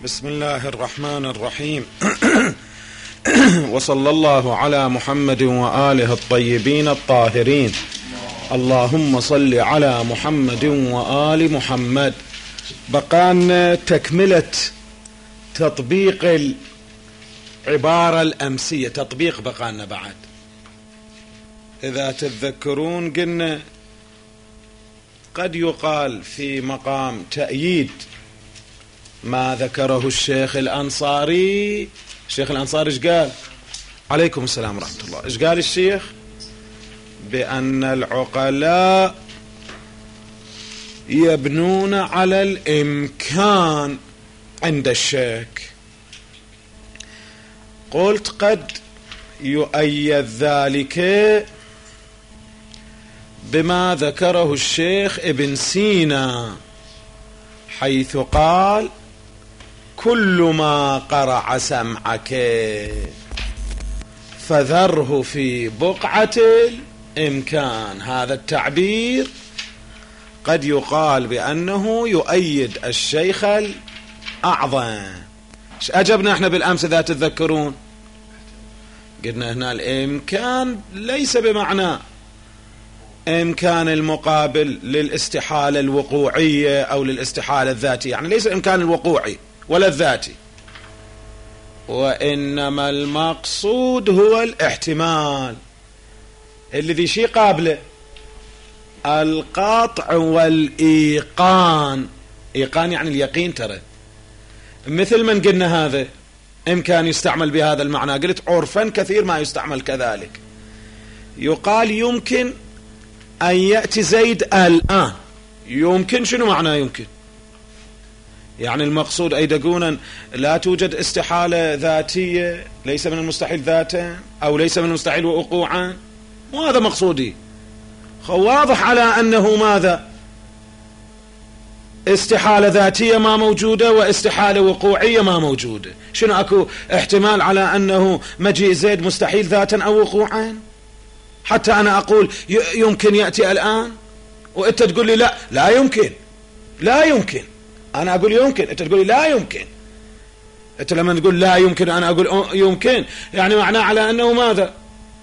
بسم الله الرحمن الرحيم. وصلى الله على محمد وآله الطيبين الطاهرين. اللهم صل على محمد وآل محمد. بقانا تكملة تطبيق العبارة الأمسية، تطبيق بقانا بعد. إذا تتذكرون قلنا قد يقال في مقام تأييد ما ذكره الشيخ الأنصاري. الشيخ الأنصاري ايش قال؟ عليكم السلام ورحمة الله. ايش قال الشيخ؟ بأن العقلاء يبنون على الإمكان عند الشك. قلت قد يؤيد ذلك بما ذكره الشيخ ابن سينا، حيث قال: كل ما قرع سمعك فذره في بقعة الإمكان. هذا التعبير قد يقال بأنه يؤيد الشيخ الأعظم. ايش أجبنا احنا بالأمس إذا تتذكرون؟ قلنا هنا الإمكان ليس بمعنى إمكان المقابل للاستحالة الوقوعية أو للاستحالة الذاتية، يعني ليس الإمكان الوقوعي ولا الذاتي، وإنما المقصود هو الاحتمال الذي شيء قابله. القطع والإيقان، إيقان يعني اليقين. ترى مثل من قلنا هذا إمكان يستعمل بهذا المعنى، قلت عرفا كثير ما يستعمل كذلك. يقال يمكن أن يأتي زيد الآن. يمكن شنو معنى يمكن؟ يعني المقصود أيدقونا لا توجد استحالة ذاتية، ليس من المستحيل ذاتا أو ليس من المستحيل وقوعا. وهذا مقصودي. واضح على أنه ماذا؟ استحالة ذاتية ما موجودة واستحالة وقوعية ما موجودة. شنو أكو احتمال على أنه مجيء زيد مستحيل ذاتا أو وقوعا؟ حتى أنا أقول يمكن يأتي الآن وأنت تقول لي لا يمكن، لا يمكن. أنا أقول يمكن، أنت تقول لي لا يمكن. أنت لما تقول لا يمكن أنا أقول يمكن، يعني معناه على أنه ماذا؟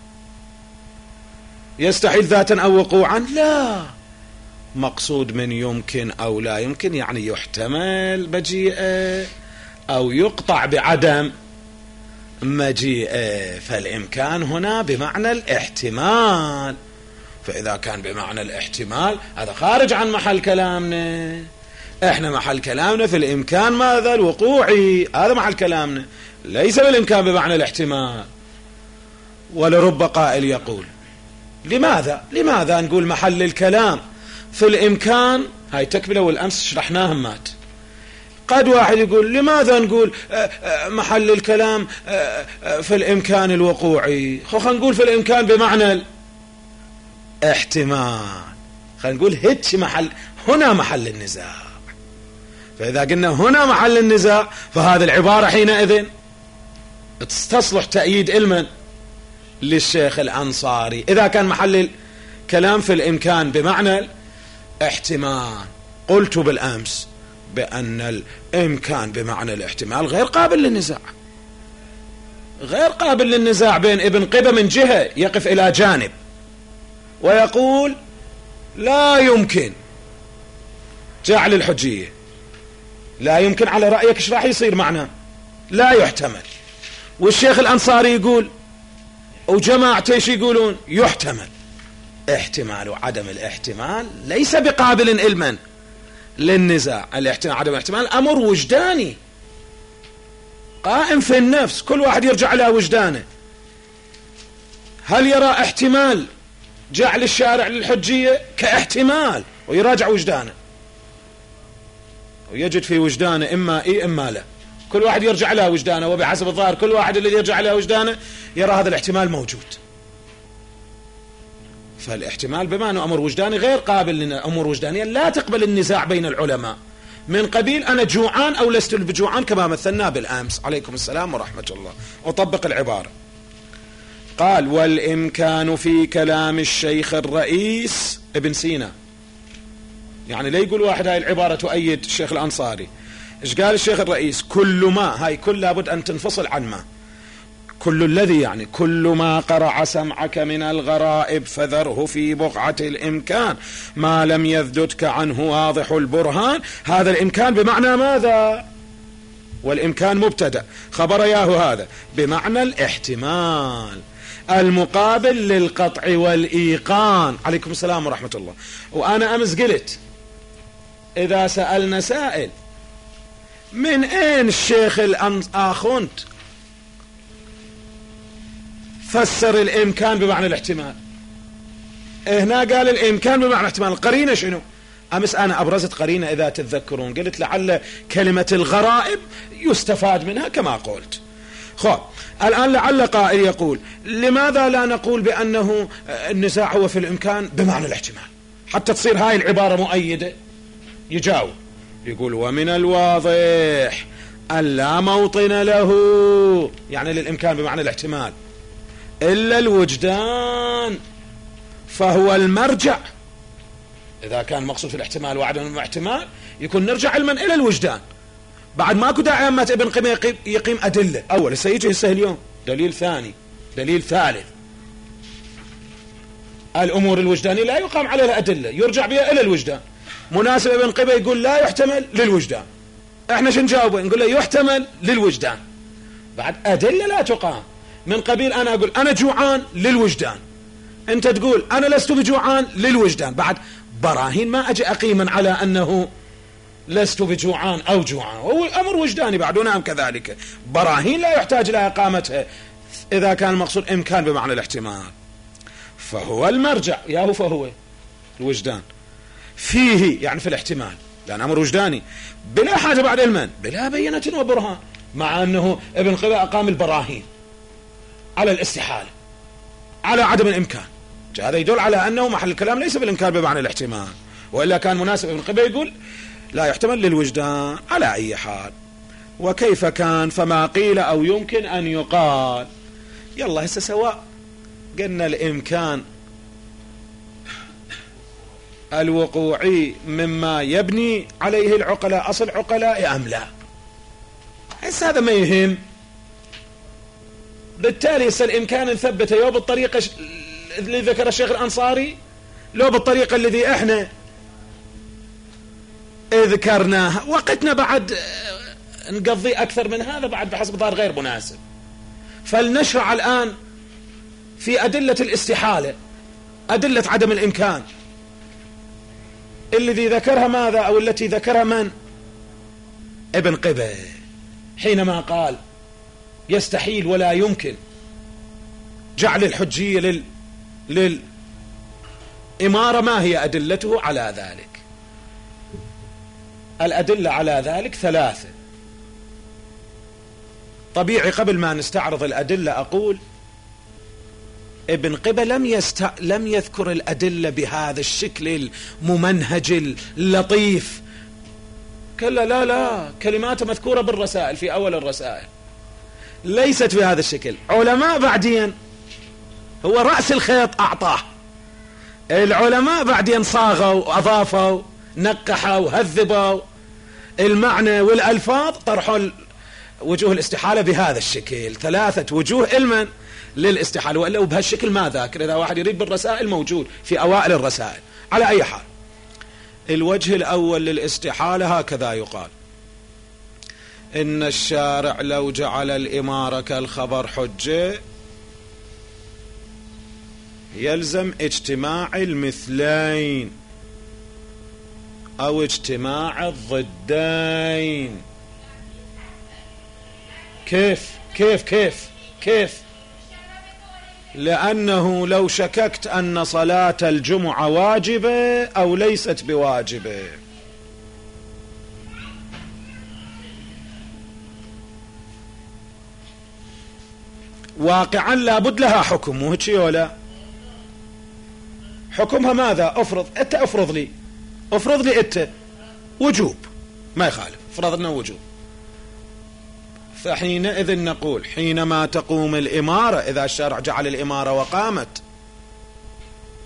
يستحيل ذاتا أو وقوعا؟ لا، مقصود من يمكن أو لا يمكن يعني يحتمل مجيئه أو يقطع بعدم مجيئه. فالإمكان هنا بمعنى الاحتمال. فإذا كان بمعنى الاحتمال هذا خارج عن محل كلامنا. احنا محل كلامنا في الإمكان ماذا؟ الوقوعي. هذا محل كلامنا، ليس بالإمكان بمعنى الاحتمال. ولرب قائل يقول: لماذا نقول محل الكلام في الإمكان؟ هاي تكملة والأمس شرحناها مات. قد واحد يقول لماذا نقول محل الكلام في الإمكان الوقوعي؟ خلينا نقول في الإمكان بمعنى الاحتمال. خلينا نقول هيك هنا محل النزاع. فإذا قلنا هنا محل النزاع فهذه العبارة حينئذ تصلح تأييد علما للشيخ الأنصاري. إذا كان محل الكلام في الإمكان بمعنى الاحتمال، قلت بالأمس بأن الإمكان بمعنى الاحتمال غير قابل للنزاع. غير قابل للنزاع بين ابن قبة من جهة يقف إلى جانب ويقول لا يمكن جعل الحجية، لا يمكن على رأيك ايش راح يصير معناه؟ لا يحتمل. والشيخ الأنصاري يقول وجماعته ايش يقولون؟ يحتمل. احتمال وعدم الاحتمال ليس بقابل علما للنزاع. الاحتمال عدم الاحتمال أمر وجداني قائم في النفس، كل واحد يرجع إلى وجدانه. هل يرى احتمال جعل الشارع للحجية كاحتمال ويراجع وجدانه ويجد في وجدانه إما إيه إما لا. كل واحد يرجع إلى وجدانه، وبحسب الظاهر كل واحد الذي يرجع إلى وجدانه يرى هذا الاحتمال موجود. فالاحتمال بما أنه أمر وجداني غير قابل لنا. أمور وجدانية لا تقبل النزاع بين العلماء من قبيل أنا جوعان أو لست بجوعان، كما مثلنا بالأمس. عليكم السلام ورحمة الله. أطبق العبارة. قال: والإمكان في كلام الشيخ الرئيس ابن سينا. يعني لا يقول واحد هاي العبارة تؤيد الشيخ الأنصاري، ايش قال الشيخ الرئيس؟ كل ما، هاي كل لابد ان تنفصل عن ما، كل الذي يعني كل ما قرع سمعك من الغرائب فذره في بقعة الإمكان ما لم يذدتك عنه واضح البرهان. هذا الإمكان بمعنى ماذا؟ والإمكان مبتدأ، خبر ياه هذا بمعنى الاحتمال المقابل للقطع والإيقان. عليكم السلام ورحمة الله. وأنا أمس قلت إذا سألنا سائل من أين الشيخ الآخوند فسر الإمكان بمعنى الاحتمال؟ هنا قال الإمكان بمعنى الاحتمال، القرينة شنو؟ أمس أنا أبرزت قرينة إذا تتذكرون، قلت لعل كلمة الغرائب يستفاد منها كما قلت. الآن لعل قائل يقول لماذا لا نقول بأنه النزاع هو في الإمكان بمعنى الاحتمال حتى تصير هاي العبارة مؤيدة؟ يجاوب يقول ومن الواضح أن لا موطن له، يعني للإمكان بمعنى الاحتمال، إلا الوجدان، فهو المرجع. إذا كان مقصود في الاحتمال وعدم الاحتمال يكون نرجع علما إلى الوجدان. بعد ماكو داعي أما ابن قيم يقيم أدلة. أول سيجي هسه اليوم دليل ثاني، دليل ثالث. الأمور الوجدانية لا يقام عليها أدلة، يرجع بها إلى الوجدان. مناسب ابن قيم يقول لا يحتمل للوجدان، احنا شو نجاوبه؟ نقول له يحتمل للوجدان. بعد أدلة لا تقام من قبيل أنا أقول أنا جوعان للوجدان، أنت تقول أنا لست بجوعان للوجدان. بعد براهين ما أجي أقيما على أنه لست بجوعان أو جوعان، هو أمر وجداني بعد. ونعم كذلك براهين لا يحتاج إلى إقامتها إذا كان المقصود إمكان بمعنى الاحتمال. فهو المرجع، ياهو فهو الوجدان فيه، يعني في الاحتمال، لأن أمر وجداني بلا حاجة بعد علما، بلا بينة وبرهان، مع أنه ابن قيم أقام البراهين على الاستحالة، على عدم الإمكان. هذا يدل على أنه محل الكلام ليس بالإمكان بمعنى الاحتمال، وإلا كان مناسب ابن قيم يقول لا يحتمل للوجدان على أي حال. وكيف كان فما قيل أو يمكن أن يقال. يلا هسه سواء قلنا الإمكان الوقوعي مما يبني عليه العقلاء أصل عقلاء أم لا، هسه هذا ما يهم. بالتالي هسه الإمكان نثبته يو بالطريقة اللي ذكر الشيخ الأنصاري لو بالطريقة الذي احنا ذكرناها. وقتنا بعد نقضي أكثر من هذا بعد بحسب ظاهر غير مناسب. فلنشرع الآن في أدلة الاستحالة، أدلة عدم الإمكان الذي ذكرها ماذا، أو التي ذكرها من؟ ابن قيم حينما قال يستحيل ولا يمكن جعل الحجية للإمارة. ما هي أدلته على ذلك؟ الأدلة على ذلك ثلاثة. طبيعي قبل ما نستعرض الأدلة أقول ابن قيم لم يذكر الأدلة بهذا الشكل الممنهج اللطيف. كلا لا كلماته مذكورة بالرسائل في أول الرسائل، ليست بهذا الشكل. علماء بعدين هو رأس الخيط أعطاه، العلماء بعدين صاغوا وأضافوا نقحوا وهذبوا المعنى والألفاظ، طرحوا وجوه الاستحالة بهذا الشكل. ثلاثة وجوه علما للاستحالة، وإلا بهالشكل ما ذاكر. إذا واحد يريد بالرسائل موجود في أوائل الرسائل. على أي حال الوجه الأول للاستحالة هكذا يقال: إن الشارع لو جعل الإمارة كالخبر حجة يلزم اجتماع المثلين أو اجتماع الضدين. كيف؟ لأنه لو شككت أن صلاة الجمعة واجبة أو ليست بواجبة، واقعا لابد لها حكم، مو هيك ولا؟ حكمها ماذا؟ افرض لي انت وجوب، ما يخالف، افرض لنا وجوب. فحينئذ نقول حينما تقوم الإمارة، إذا الشرع جعل الإمارة وقامت،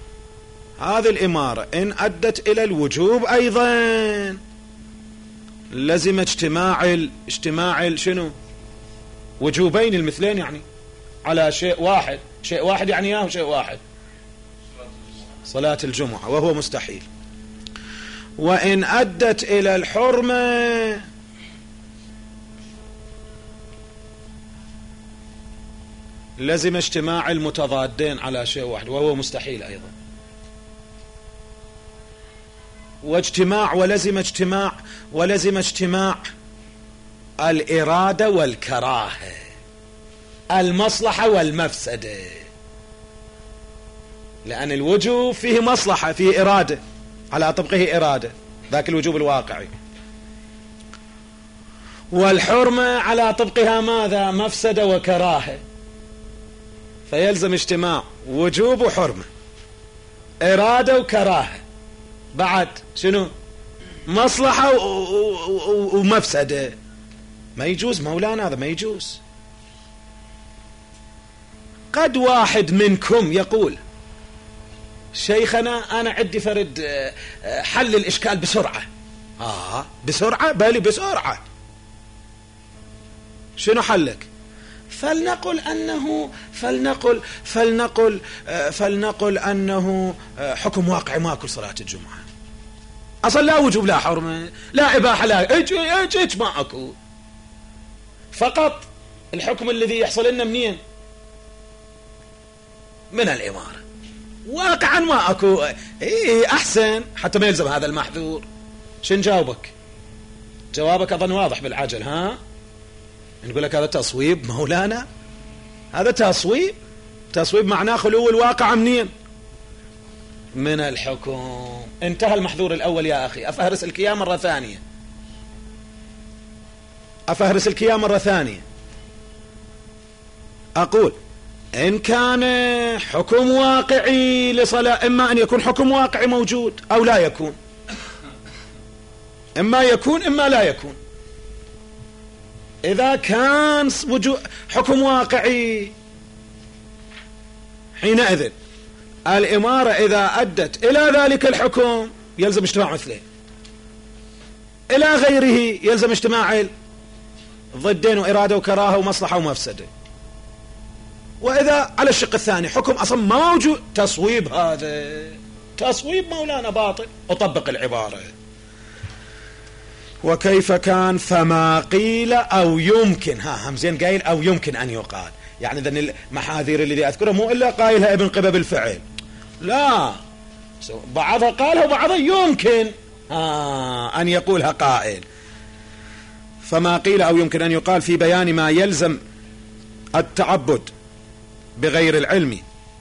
هذه الإمارة إن أدت إلى الوجوب أيضا لزم اجتماع شنو؟ وجوبين المثلين يعني على شيء واحد يعني ياهو شيء واحد، صلاة الجمعة، وهو مستحيل. وإن أدت إلى الحرمة لزم اجتماع المتضادين على شيء واحد، وهو مستحيل أيضا. ولزم اجتماع الإرادة والكراهة، المصلحة والمفسدة، لأن الوجوب فيه مصلحة، فيه إرادة، على طبقه إرادة، ذاك الوجوب الواقعي. والحرمة على طبقها ماذا؟ مفسدة وكراهة، فيلزم اجتماع وجوب وحرمة، إرادة وكراهة، بعد شنو؟ مصلحة ومفسدة. ما يجوز مولانا، هذا ما يجوز. قد واحد منكم يقول شيخنا أنا عندي فرد حل الإشكال بسرعة. بسرعة؟ بالي بسرعة. شنو حلك؟ فلنقل أنه حكم واقعي ماكو صلاة الجمعة، أصلا لا وجوب لا حرمة لا إباحة لا اج ما أكو، فقط الحكم الذي يحصل لنا منين؟ من الإمارة، واقعا ما أكو. أحسن حتى ما يلزم هذا المحذور. شن جاوبك؟ جوابك أظن واضح بالعجل. نقول لك هذا تصويب مولانا، هذا تصويب معناه خلو الواقع منين؟ من الحكم. انتهى المحذور الأول يا أخي. أفهرس الكيام مرة ثانية. أقول إن كان حكم واقعي لصلاة، إما أن يكون حكم واقعي موجود أو لا يكون، إما يكون إما لا يكون. إذا كان حكم واقعي حينئذ الإمارة إذا أدت إلى ذلك الحكم يلزم اجتماع مثله، إلى غيره يلزم اجتماع ضدين وإرادة وكراهة ومصلحة ومفسدة. وإذا على الشق الثاني حكم أصلا ما موجود، تصويب، هذا تصويب مولانا باطل. أطبق العبارة. وكيف كان؟ فما قيل أو يمكن، همزين قايل أو يمكن أن يقال، يعني ذن المحاذير الذي أذكرها مو إلا قايلها ابن قبب الفعل، لا، بعضها قالها وبعضها يمكن أن يقولها قائل. فما قيل أو يمكن أن يقال في بيان ما يلزم التعبد بغير العلم،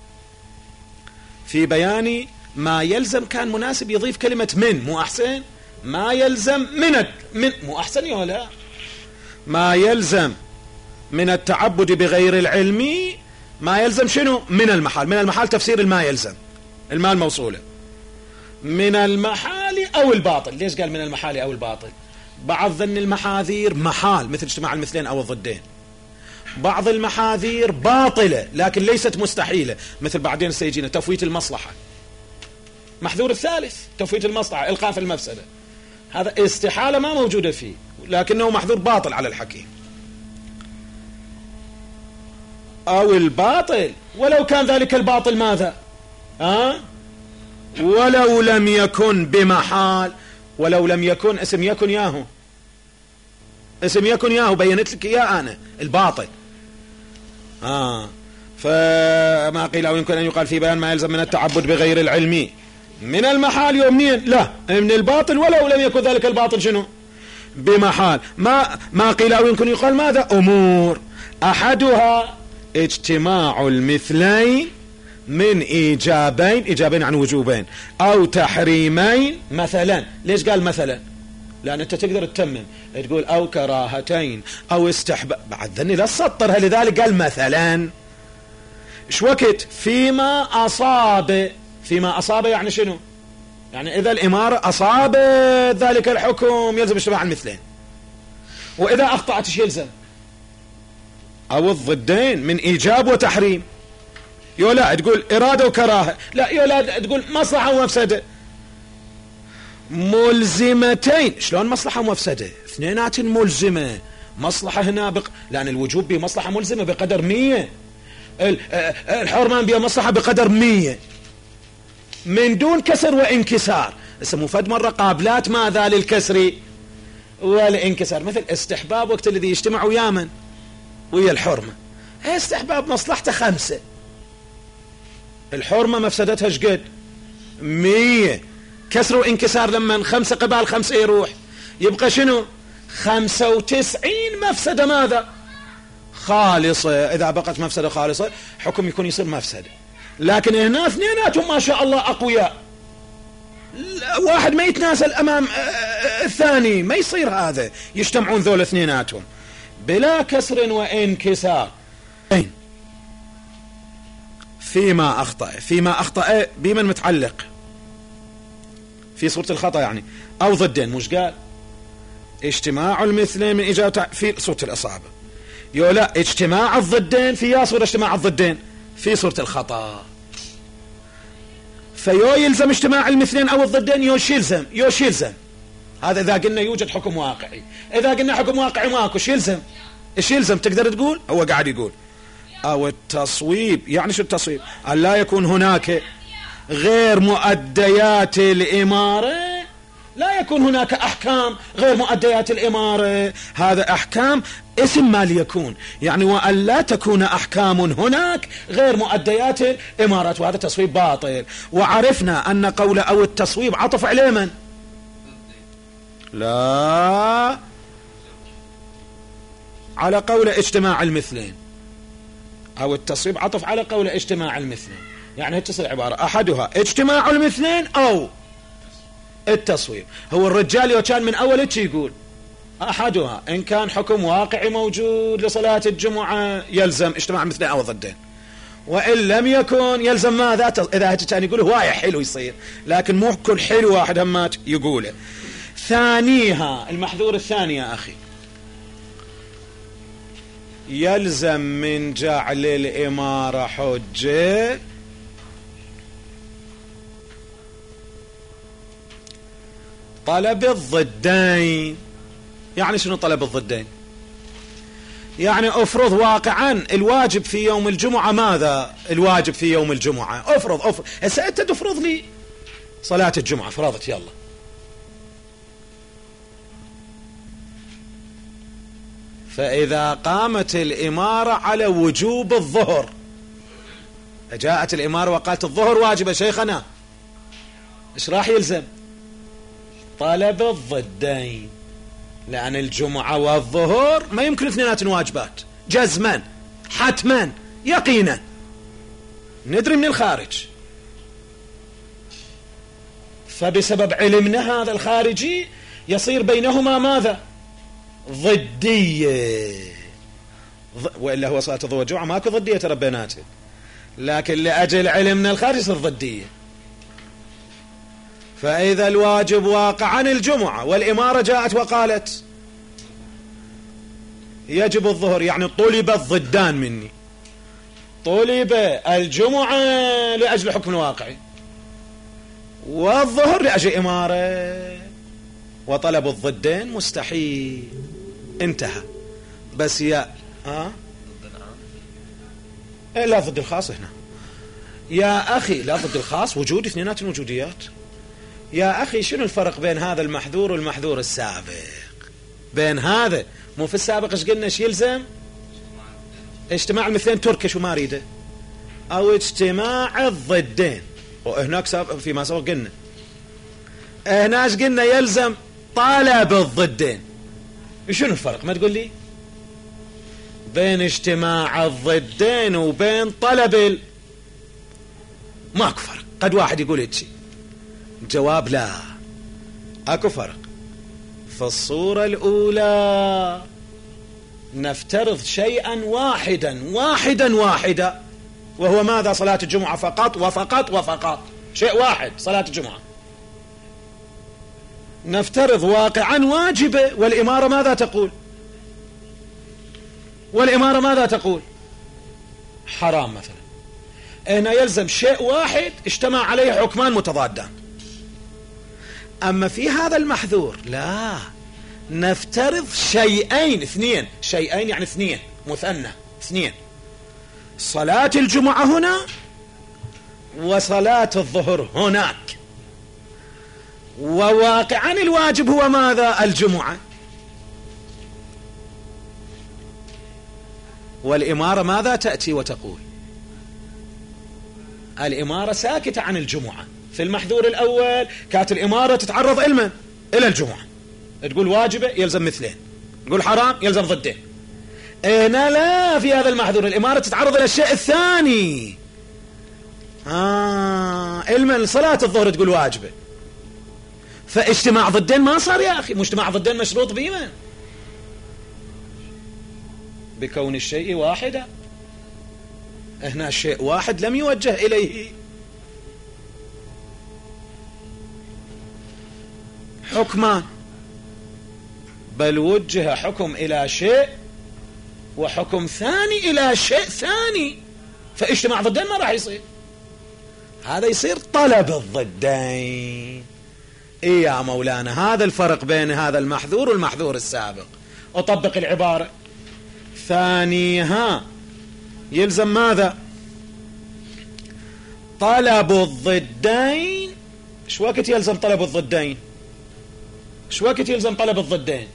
في بيان ما يلزم، كان مناسب يضيف كلمة من، مو أحسن؟ ما يلزم من مو أحسن ولا؟ ما يلزم من التعبد بغير العلم، ما يلزم شنو؟ من المحال تفسير الما يلزم، المال الموصولة، من المحال أو الباطل. ليش قال من المحال أو الباطل؟ بعض ظن المحاذير محال مثل اجتماع المثلين أو الضدين، بعض المحاذير باطلة لكن ليست مستحيلة، مثل بعدين سيجينا تفويت المصلحة، محذور الثالث تفويت المصلحة، إلقاء في المفسدة، هذا استحالة ما موجودة فيه، لكنه محذور باطل على الحكيم. أو الباطل، ولو كان ذلك الباطل ماذا؟ ولو لم يكن بمحال، ولو لم يكن اسم يكن ياهو، اسم يكن ياهو، بينت لك يا أنا الباطل. فما قيل أو يمكن أن يقال في بيان ما يلزم من التعبد بغير العلم من المحال يومنين، لا، من الباطل، ولو لم يكن ذلك الباطل شنو؟ بمحال. ما قيل أو يمكن يقال ماذا؟ أمور أحدها اجتماع المثلين من إيجابين عن وجوبين أو تحريمين مثلا. ليش قال مثلا؟ لأن أنت تقدر تتمم تقول أو كراهتين أو استحباب، بعد ذني لا تسطرها، لذلك قال مثلا. إيش وقت؟ فيما أصاب يعني شنو؟ يعني إذا الإمارة أصاب ذلك الحكم يلزم اجتماع المثلين، وإذا أخطأت إيش يلزم؟ أو الضدين من إيجاب وتحريم. يولا تقول إرادة وكراهة، لا يولا تقول مصلحة ومفسدة. ملزمتين. شلون مصلحة ومفسدة؟ اثنينات ملزمة. مصلحة هنا لأن الوجوب بمصلحة ملزمة بقدر 100، الحرمان بها مصلحة بقدر 100 من دون كسر وانكسار. هسه مفد مرة قابلات ماذا للكسر والانكسار، مثل استحباب وقت الذي يجتمع ويا من؟ ويا الحرمة. استحباب مصلحته 5، الحرمة مفسدتها شقد؟ 100. كسر وانكسار لما 5 قبال 5 يروح، يبقى شنو؟ 95 مفسدة ماذا؟ خالصة. إذا بقت مفسدة خالصة حكم يكون يصير مفسدة. لكن هنا اثنيناتهم ما شاء الله أقوياء، واحد ما يتناسل أمام الثاني، ما يصير هذا، يجتمعون ذول اثنيناتهم بلا كسر وانكسار. فيما أخطأ بمن متعلق؟ في صورة الخطأ يعني، أو ضدين. مش قال اجتماع المثلين من إجابة في صورة الإصابة؟ لا، اجتماع الضدين في صورة اجتماع الضدين في صورة الخطأ. فيو يلزم اجتماع المثلين أو الضدين، يوش يلزم. هذا إذا قلنا يوجد حكم واقعي. إذا قلنا حكم واقعي ماكو، ايش يلزم؟ تقدر تقول هو قاعد يقول أو التصويب. يعني شو التصويب؟ أن لا يكون هناك غير مؤديات الإمارة، لا يكون هناك أحكام غير مؤديات الإمارة. هذا أحكام اسم ما ليكون، يعني وأن لا تكون أحكام هناك غير مؤديات الإمارة، وهذا تصويب باطل. وعرفنا أن قول أو التصويب عطف عليه من؟ لا، على قول اجتماع المثلين. أو التصويب عطف على قول اجتماع المثلين، يعني هتصل عبارة أحدها اجتماع المثلين أو التصويب. هو الرجال لو كان من أول يقول أحدها، إن كان حكم واقعي موجود لصلاة الجمعة يلزم اجتماع المثلين أو ضدين، وإن لم يكن يلزم ماذا؟ إذا كان يقوله هواية حلو يصير، لكن مو كل حلو واحد همات يقوله. ثانيها المحذور الثاني يا أخي، يلزم من جعل الإمارة حجة طلب الضدين. يعني شنو طلب الضدين؟ يعني افرض واقعا الواجب في يوم الجمعة ماذا؟ الواجب في يوم الجمعة افرض هسه انت تفرض لي صلاة الجمعة، فرضت يلا، فإذا قامت الإمارة على وجوب الظهر، جاءت الإمارة وقالت الظهر واجبة شيخنا، ايش راح يلزم؟ طلب الضدين، لأن الجمعة والظهر ما يمكن اثنينات واجبات جزما حتما يقينا، ندري من الخارج. فبسبب علمنا هذا الخارجي يصير بينهما ماذا؟ ضدية. وإلا هو صلاة الظهر والجمعة ماكو ضدية ترى بيناتهم، لكن لأجل علمنا الخارج يصير ضدية. فإذا الواجب واقع عن الجمعة والإمارة جاءت وقالت يجب الظهر، يعني طلب الضدان مني، طلب الجمعة لأجل حكم الواقعي والظهر لأجل إمارة، وطلب الضدين مستحيل، انتهى. بس لا ضد الخاص هنا يا أخي، لا ضد الخاص، وجود اثنينات وجوديات يا أخي. شنو الفرق بين هذا المحذور والمحذور السابق؟ بين هذا مو في السابق ايش قلنا؟ ايش يلزم؟ اجتماع المثلين تركش وما ريده، او اجتماع الضدين. وهناك فيما سبق قلنا هنا ايش قلنا؟ يلزم طلب الضدين. شنو الفرق؟ ما تقول لي بين اجتماع الضدين وبين طلب ماكو فرق. قد واحد يقول هيك، الجواب لا، اكو فرق. في الصورة الأولى نفترض شيئا واحدا وهو ماذا؟ صلاة الجمعة فقط وفقط، شيء واحد صلاة الجمعة. نفترض واقعا واجبة، والإمارة ماذا تقول؟ حرام مثلا. هنا يلزم شيء واحد اجتمع عليه حكمان متضادان. أما في هذا المحذور لا، نفترض شيئين اثنين، شيئين يعني اثنين، مثنى اثنين، صلاة الجمعة هنا وصلاة الظهر هناك، وواقعا الواجب هو ماذا؟ الجمعة. والإمارة ماذا تأتي وتقول؟ الإمارة ساكتة عن الجمعة. في المحذور الأول كانت الإمارة تتعرض إلى الجمعة، تقول واجبة يلزم مثلين، تقول حرام يلزم ضدين. هنا لا، في هذا المحذور الإمارة تتعرض إلى الشيء الثاني. علما صلاة الظهر تقول واجبة، فاجتماع ضدين ما صار يا أخي. مجتمع ضدين مشروط بما بكون الشيء واحدا. هنا الشيء واحد لم يوجه إليه حكمان، بل وجه حكم إلى شيء وحكم ثاني إلى شيء ثاني، فاجتماع ضدين ما راح يصير. هذا يصير طلب الضدين. إيه يا مولانا، هذا الفرق بين هذا المحذور والمحذور السابق. أطبق العبارة ثانيها يلزم ماذا؟ طلب الضدين. ايش وقت يلزم طلب الضدين؟ ايش وقت يلزم طلب الضدين؟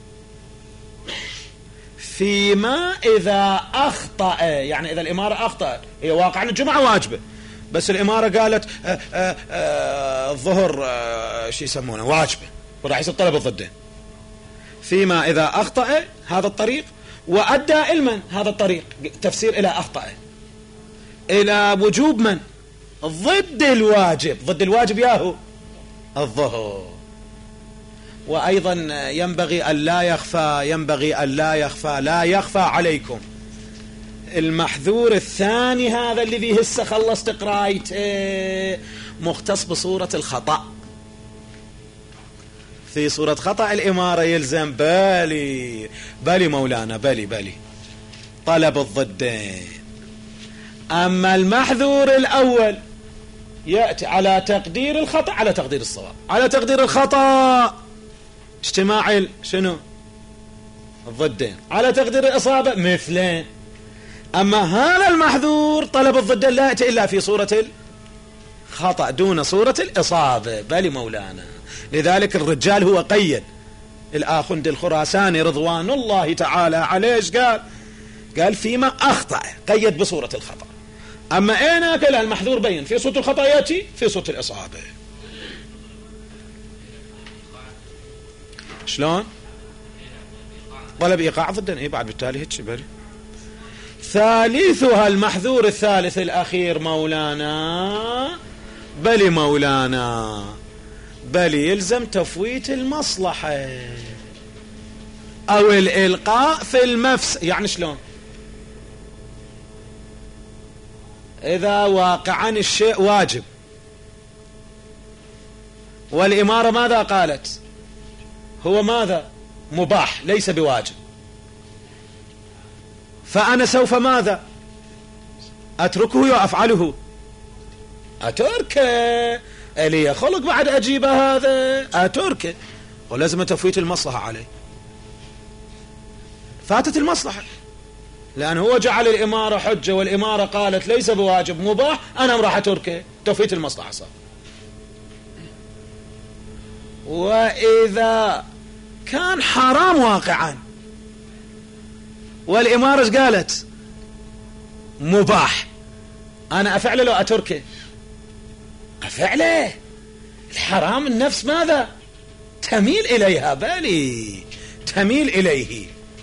فيما إذا أخطأ، يعني إذا الإمارة أخطأت. هي واقعا الجمعة واجبة، بس الإمارة قالت الظهر شو يسمونه واجبة، وراح يصير طلب الضدين. فيما إذا أخطأ هذا الطريق وأدى علما هذا الطريق، تفسير إلى أخطأ إلى وجوب من؟ ضد الواجب. ضد الواجب ياهو الظهر. وأيضا ينبغي أن لا يخفى لا يخفى عليكم المحذور الثاني هذا الذي هسه خلصت قرايته مختص بصورة الخطأ. في صورة خطأ الإمارة يلزم بلي مولانا بلي طلب الضدين. أما المحذور الأول يأتي على تقدير الخطأ على تقدير الصواب. على تقدير الخطأ اجتماع شنو؟ الضدين. على تقدير الإصابة مثلين. أما هذا المحذور طلب الضدين لا يأتي إلا في صورة الخطأ دون صورة الإصابة. بلي مولانا. لذلك الرجال هو قيد، الآخند الخراساني رضوان الله تعالى عليه قال فيما أخطأ، قيد بصورة الخطأ. أما هناك لا، المحذور بين في صورة الخطأ يأتي في صورة الإصابة. شلون؟ طلب إيقاع ضدن بعد بالتالي هيك بلي. ثالثها المحذور الثالث الأخير مولانا بلي يلزم تفويت المصلحة أو الإلقاء في المفسدة. يعني شلون؟ إذا واقعا الشيء واجب والإمارة ماذا قالت؟ هو ماذا؟ مباح ليس بواجب. فأنا سوف ماذا؟ أتركه وأفعله. أتركه إلي خلق بعد أجيب هذا، أتركه ولازم تفويت المصلحة عليه. فاتت المصلحة لأنه هو جعل الإمارة حجة والإمارة قالت ليس بواجب مباح، أنا راح أتركه، تفويت المصلحة صار. وإذا كان حرام واقعا والإمارة قالت مباح، أنا أفعله لو أتركه؟ أفعله. الحرام النفس ماذا؟ تميل إليها بالي، تميل إليه.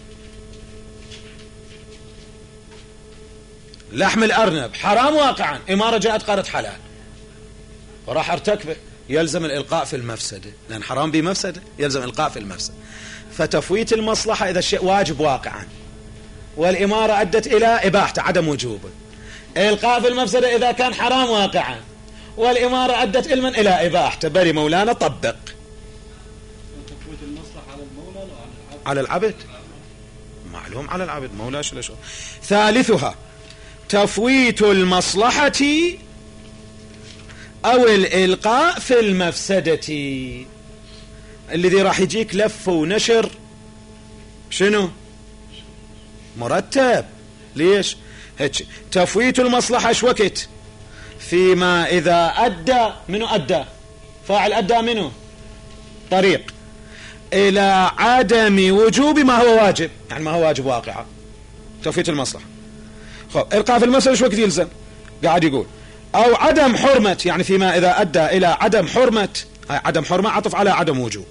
لحم الأرنب حرام واقعا، إمارة جاءت قالت حلال وراح ارتكبه، يلزم الإلقاء في المفسدة، لأن حرام بمفسدة يلزم الإلقاء في المفسدة. فتفويت المصلحة إذا الشيء واجب واقعا والإمارة أدت إلى إباحته عدم وجوبه. إلقاء في المفسدة إذا كان حرام واقعا والإمارة أدت علما إلى إباحته. بلي مولانا طبق. تفويت المصلحة على المولى ولا على العبد؟ معلوم على العبد مولا شو. ثالثها تفويت المصلحة أو الإلقاء في المفسدة. الذي راح يجيك لف ونشر شنو مرتب. ليش هيك؟ تفويت المصلحة ايش وقت؟ فيما إذا أدى، منو أدى؟ فاعل أدى منو؟ طريق، إلى عدم وجوب ما هو واجب، يعني ما هو واجب واقعة، تفويت المصلحة. خب إلقاء في المسألة ايش وقت يلزم؟ قاعد يقول أو عدم حرمة، يعني فيما إذا أدى إلى عدم حرمة، عدم حرمة عطف على عدم وجوب،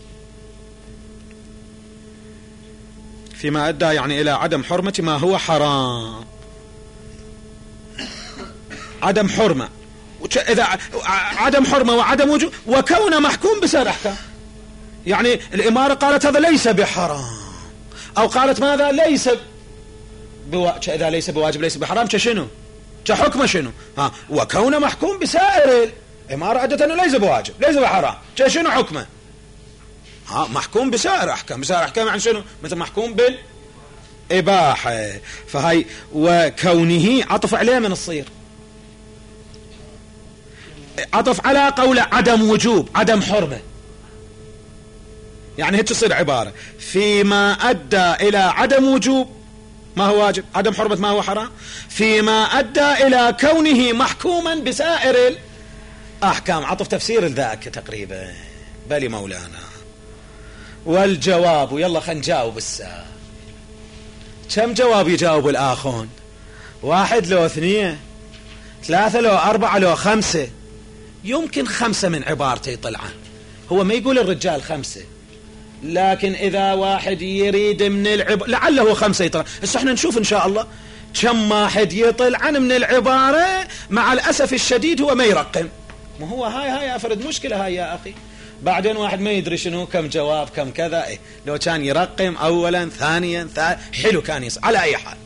فيما أدى يعني إلى عدم حرمة ما هو حرام، عدم حرمة، إذا عدم حرمة وعدم وجوب وكون محكوم بسائر أحكام. يعني الإمارة قالت هذا ليس بحرام، أو قالت ماذا ليس إذا ليس بواجب ليس بحرام شنو كحكمه شنو وكون محكوم بسائر الإمارة أدت أنه ليس بواجب ليس بحرام شنو حكمه محكوم بسائر أحكام. بسائر أحكام عن شنو؟ مثل محكوم بالإباحة. فهي وكونه عطف عليه من الصير، عطف على قول عدم وجوب عدم حرمة، يعني هيك تصير عبارة فيما أدى إلى عدم وجوب ما هو واجب، عدم حرمة ما هو حرام، فيما أدى إلى كونه محكوما بسائر الأحكام. عطف تفسير ذاك تقريبا. بلي مولانا. والجواب يلا خلينا نجاوب الساعة. كم جواب يجاوب الآخون؟ 1 لو 2 3 لو 4 لو 5؟ يمكن 5 من عبارته يطلعان. هو ما يقول الرجال 5، لكن إذا واحد يريد من لعله 5 يطلع. بس احنا نشوف إن شاء الله كم واحد يطلعن من العبارة. مع الأسف الشديد هو ما يرقم. ما هو هاي أفرد مشكلة هاي يا أخي. بعدين واحد ما يدري شنو كم جواب كم كذا. لو كان يرقم أولا ثانيا حلو كان يصير. على أي حال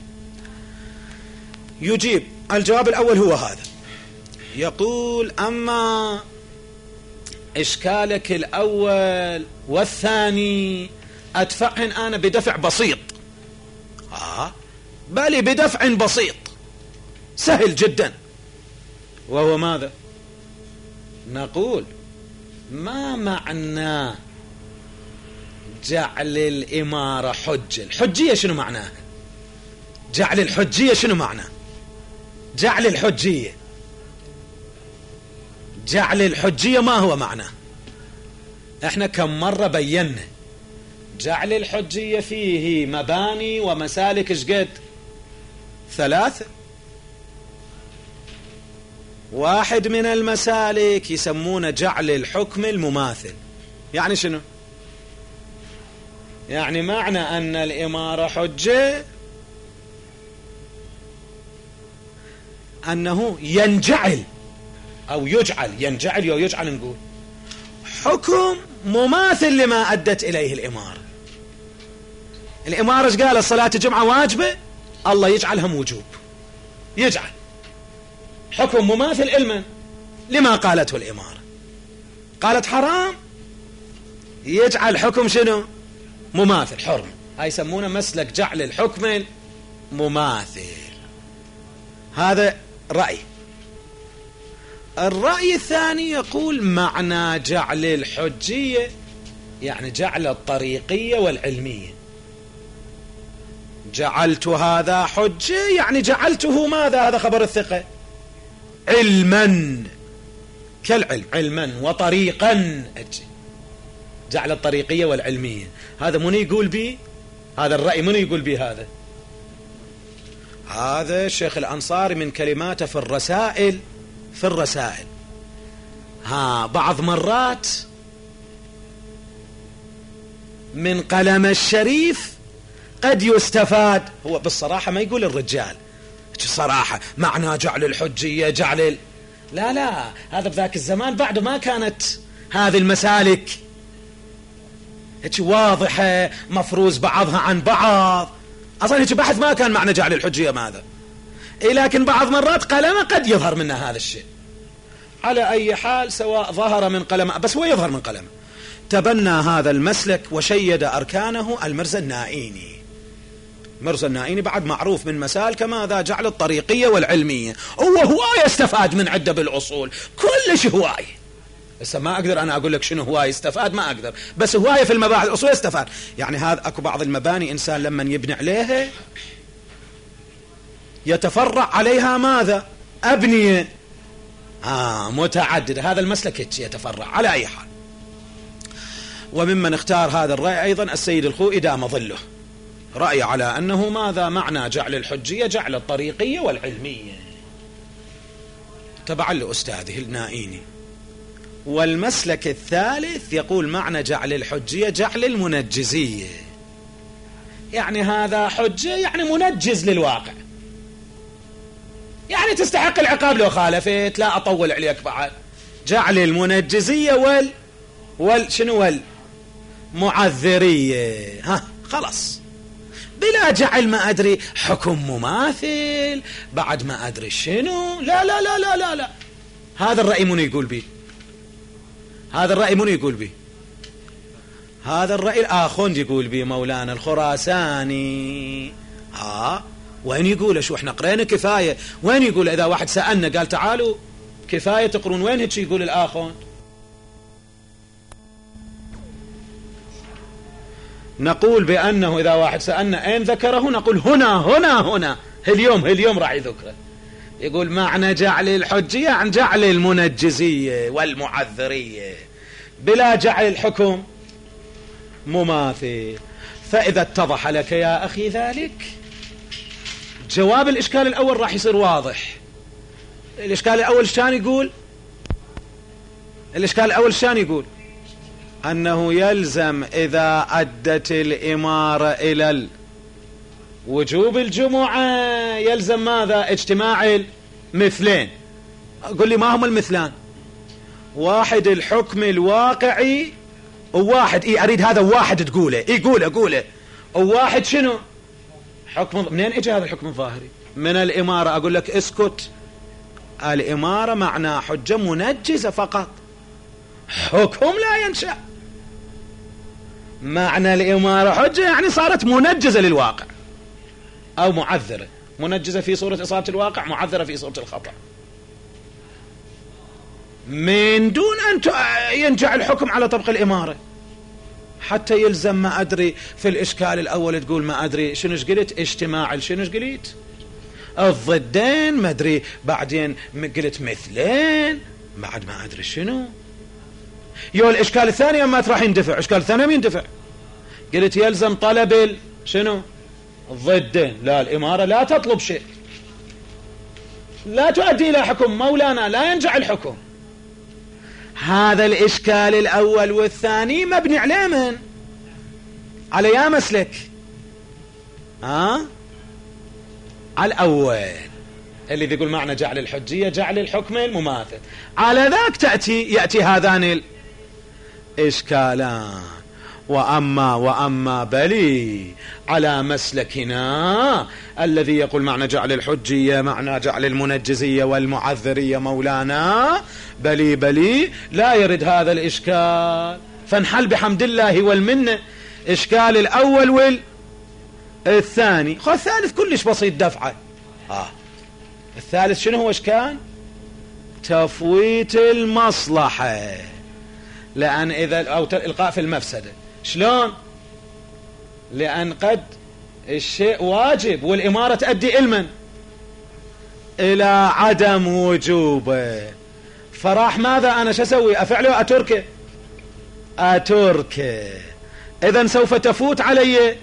يجيب الجواب الأول هو هذا. يقول أما إشكالك الأول والثاني أدفعهن أنا بدفع بسيط. بل بدفع بسيط سهل جدا. وهو ماذا؟ نقول ما معنى جعل الإمارة حجة؟ الحجية شنو معناها؟ جعل الحجية شنو معناه؟ جعل الحجية، جعل الحجية ما هو معناه؟ احنا كم مرة بينا جعل الحجية فيه مباني ومسالك اشقد 3. واحد من المسالك يسمونه جعل الحكم المماثل. يعني شنو؟ يعني معنى أن الإمارة حجة أنه ينجعل أو يجعل، ينجعل أو يجعل، نقول حكم مماثل لما أدت إليه الإمارة. الإمارة قالت صلاة الجمعة واجبة، الله يجعلها وجوب، يجعل حكم مماثل إلمن لما قالته الإمارة. قالت حرام، يجعل حكم شنو؟ مماثل، حرم. هاي يسمونه مسلك جعل الحكم المماثل. هذا رأي. الرأي الثاني يقول معنى جعل الحجية يعني جعل الطريقية والعلمية. جعلت هذا حجة يعني جعلته ماذا؟ هذا خبر الثقة، علما كالعلم، علما وطريقا. جعل الطريقية والعلمية. هذا من يقول به؟ هذا الرأي من يقول به؟ هذا الشيخ الأنصاري من كلماته في الرسائل. في الرسائل بعض مرات من قلم الشريف قد يستفاد. هو بالصراحة ما يقول الرجال صراحة معنى جعل الحجية جعل لا هذا بذاك الزمان بعد ما كانت هذه المسالك واضحة مفروز بعضها عن بعض. أصلا هيك بحث ما كان معنى جعل الحجية ماذا. لكن بعض مرات قلمه قد يظهر منه هذا الشيء. على أي حال سواء ظهر من قلمه بس هو يظهر من قلمه. تبنى هذا المسلك وشيد أركانه المرزا النائيني. مرزا النائيني بعد معروف من مسالك ماذا؟ جعل الطريقية والعلمية. هو هواية استفاد من عدة بالأصول، كلش هواية. هسه ما أقدر أنا أقول لك شنو هواية استفاد، ما أقدر، بس هواية في المباحث الأصول استفاد. يعني هذا أكو بعض المباني إنسان لما يبني عليها يتفرع عليها ماذا؟ أبنية متعددة. هذا المسلك يتفرع على أي حال. وممن اختار هذا الرأي أيضا السيد الخوئي دام ظله، رأي على أنه ماذا معنى جعل الحجية؟ جعل الطريقية والعلمية تبعا لأستاذه النائيني. والمسلك الثالث يقول معنى جعل الحجية جعل المنجزية، يعني هذا حجة يعني منجز للواقع، يعني تستحق العقاب لو خالفت، لا أطول عليك بعد. جعل المنجزية شنو والمعذرية، خلاص، بلا جعل ما أدري حكم مماثل بعد ما أدري شنو. لا لا لا لا لا لا، هذا الرأي من يقول به؟ هذا الرأي من يقول به؟ هذا الرأي الآخوند يقول به مولانا الخراساني. وين يقول؟ شو احنا قرينا كفاية. وين يقول؟ إذا واحد سألنا قال تعالوا كفاية تقرون، وين هيك يقول الآخوند؟ نقول بأنه إذا واحد سألنا أين ذكره نقول هنا اليوم راح يذكره. يقول معنى جعل الحجية عن جعل المنجزية والمعذرية بلا جعل الحكم مماثل. فإذا اتضح لك يا أخي ذلك، جواب الإشكال الأول راح يصير واضح. الإشكال الأول شان يقول؟ الإشكال الأول شان يقول؟ أنه يلزم إذا أدت الإمارة إلى وجوب الجمعة يلزم ماذا؟ اجتماع المثلين. قل لي ما هم المثلان؟ واحد الحكم الواقعي، وواحد أريد هذا واحد تقوله، قوله وواحد شنو؟ حكم. منين اجى هذا الحكم الظاهري؟ من الإمارة. أقول لك اسكت، الإمارة معنى حجة منجزة فقط، حكم لا ينشأ. معنى الإمارة حجة يعني صارت منجزة للواقع أو معذرة، منجزة في صورة إصابة الواقع، معذرة في صورة الخطأ، من دون أن ينجع الحكم على طبق الإمارة. حتى يلزم ما أدري في الإشكال الأول تقول ما أدري شنو قلت اجتماع شنو قلت الضدين، ما أدري بعدين قلت مثلين، بعد ما أدري شنو. الإشكال الثاني ما راح يندفع، الإشكال الثاني ما يندفع. قلت يلزم طلب شنو الضدين. لا، الإمارة لا تطلب شيء، لا تؤدي إلى حكم مولانا، لا ينجع الحكم. هذا الإشكال الأول والثاني مبني على من؟ على يا مسلك على الأول اللي يقول معنى جعل الحجية جعل الحكم المماثل. على ذاك يأتي هذان الإشكالان. وأما بلي على مسلكنا الذي يقول معنى جعل الحجية معنى جعل المنجزية والمعذرية مولانا، بلي لا يرد هذا الإشكال، فانحل بحمد الله والمنة إشكال الأول والثاني. الثالث كلش بسيط دفعة. الثالث شنو هو إشكال؟ تفويت المصلحة، لأن إذا أو إلقاء في المفسدة. شلون؟ لأن قد الشيء واجب والإمارة تؤدي إلى عدم وجوبه، فراح ماذا أنا شسوي؟ أفعله أتركه. إذن سوف تفوت علي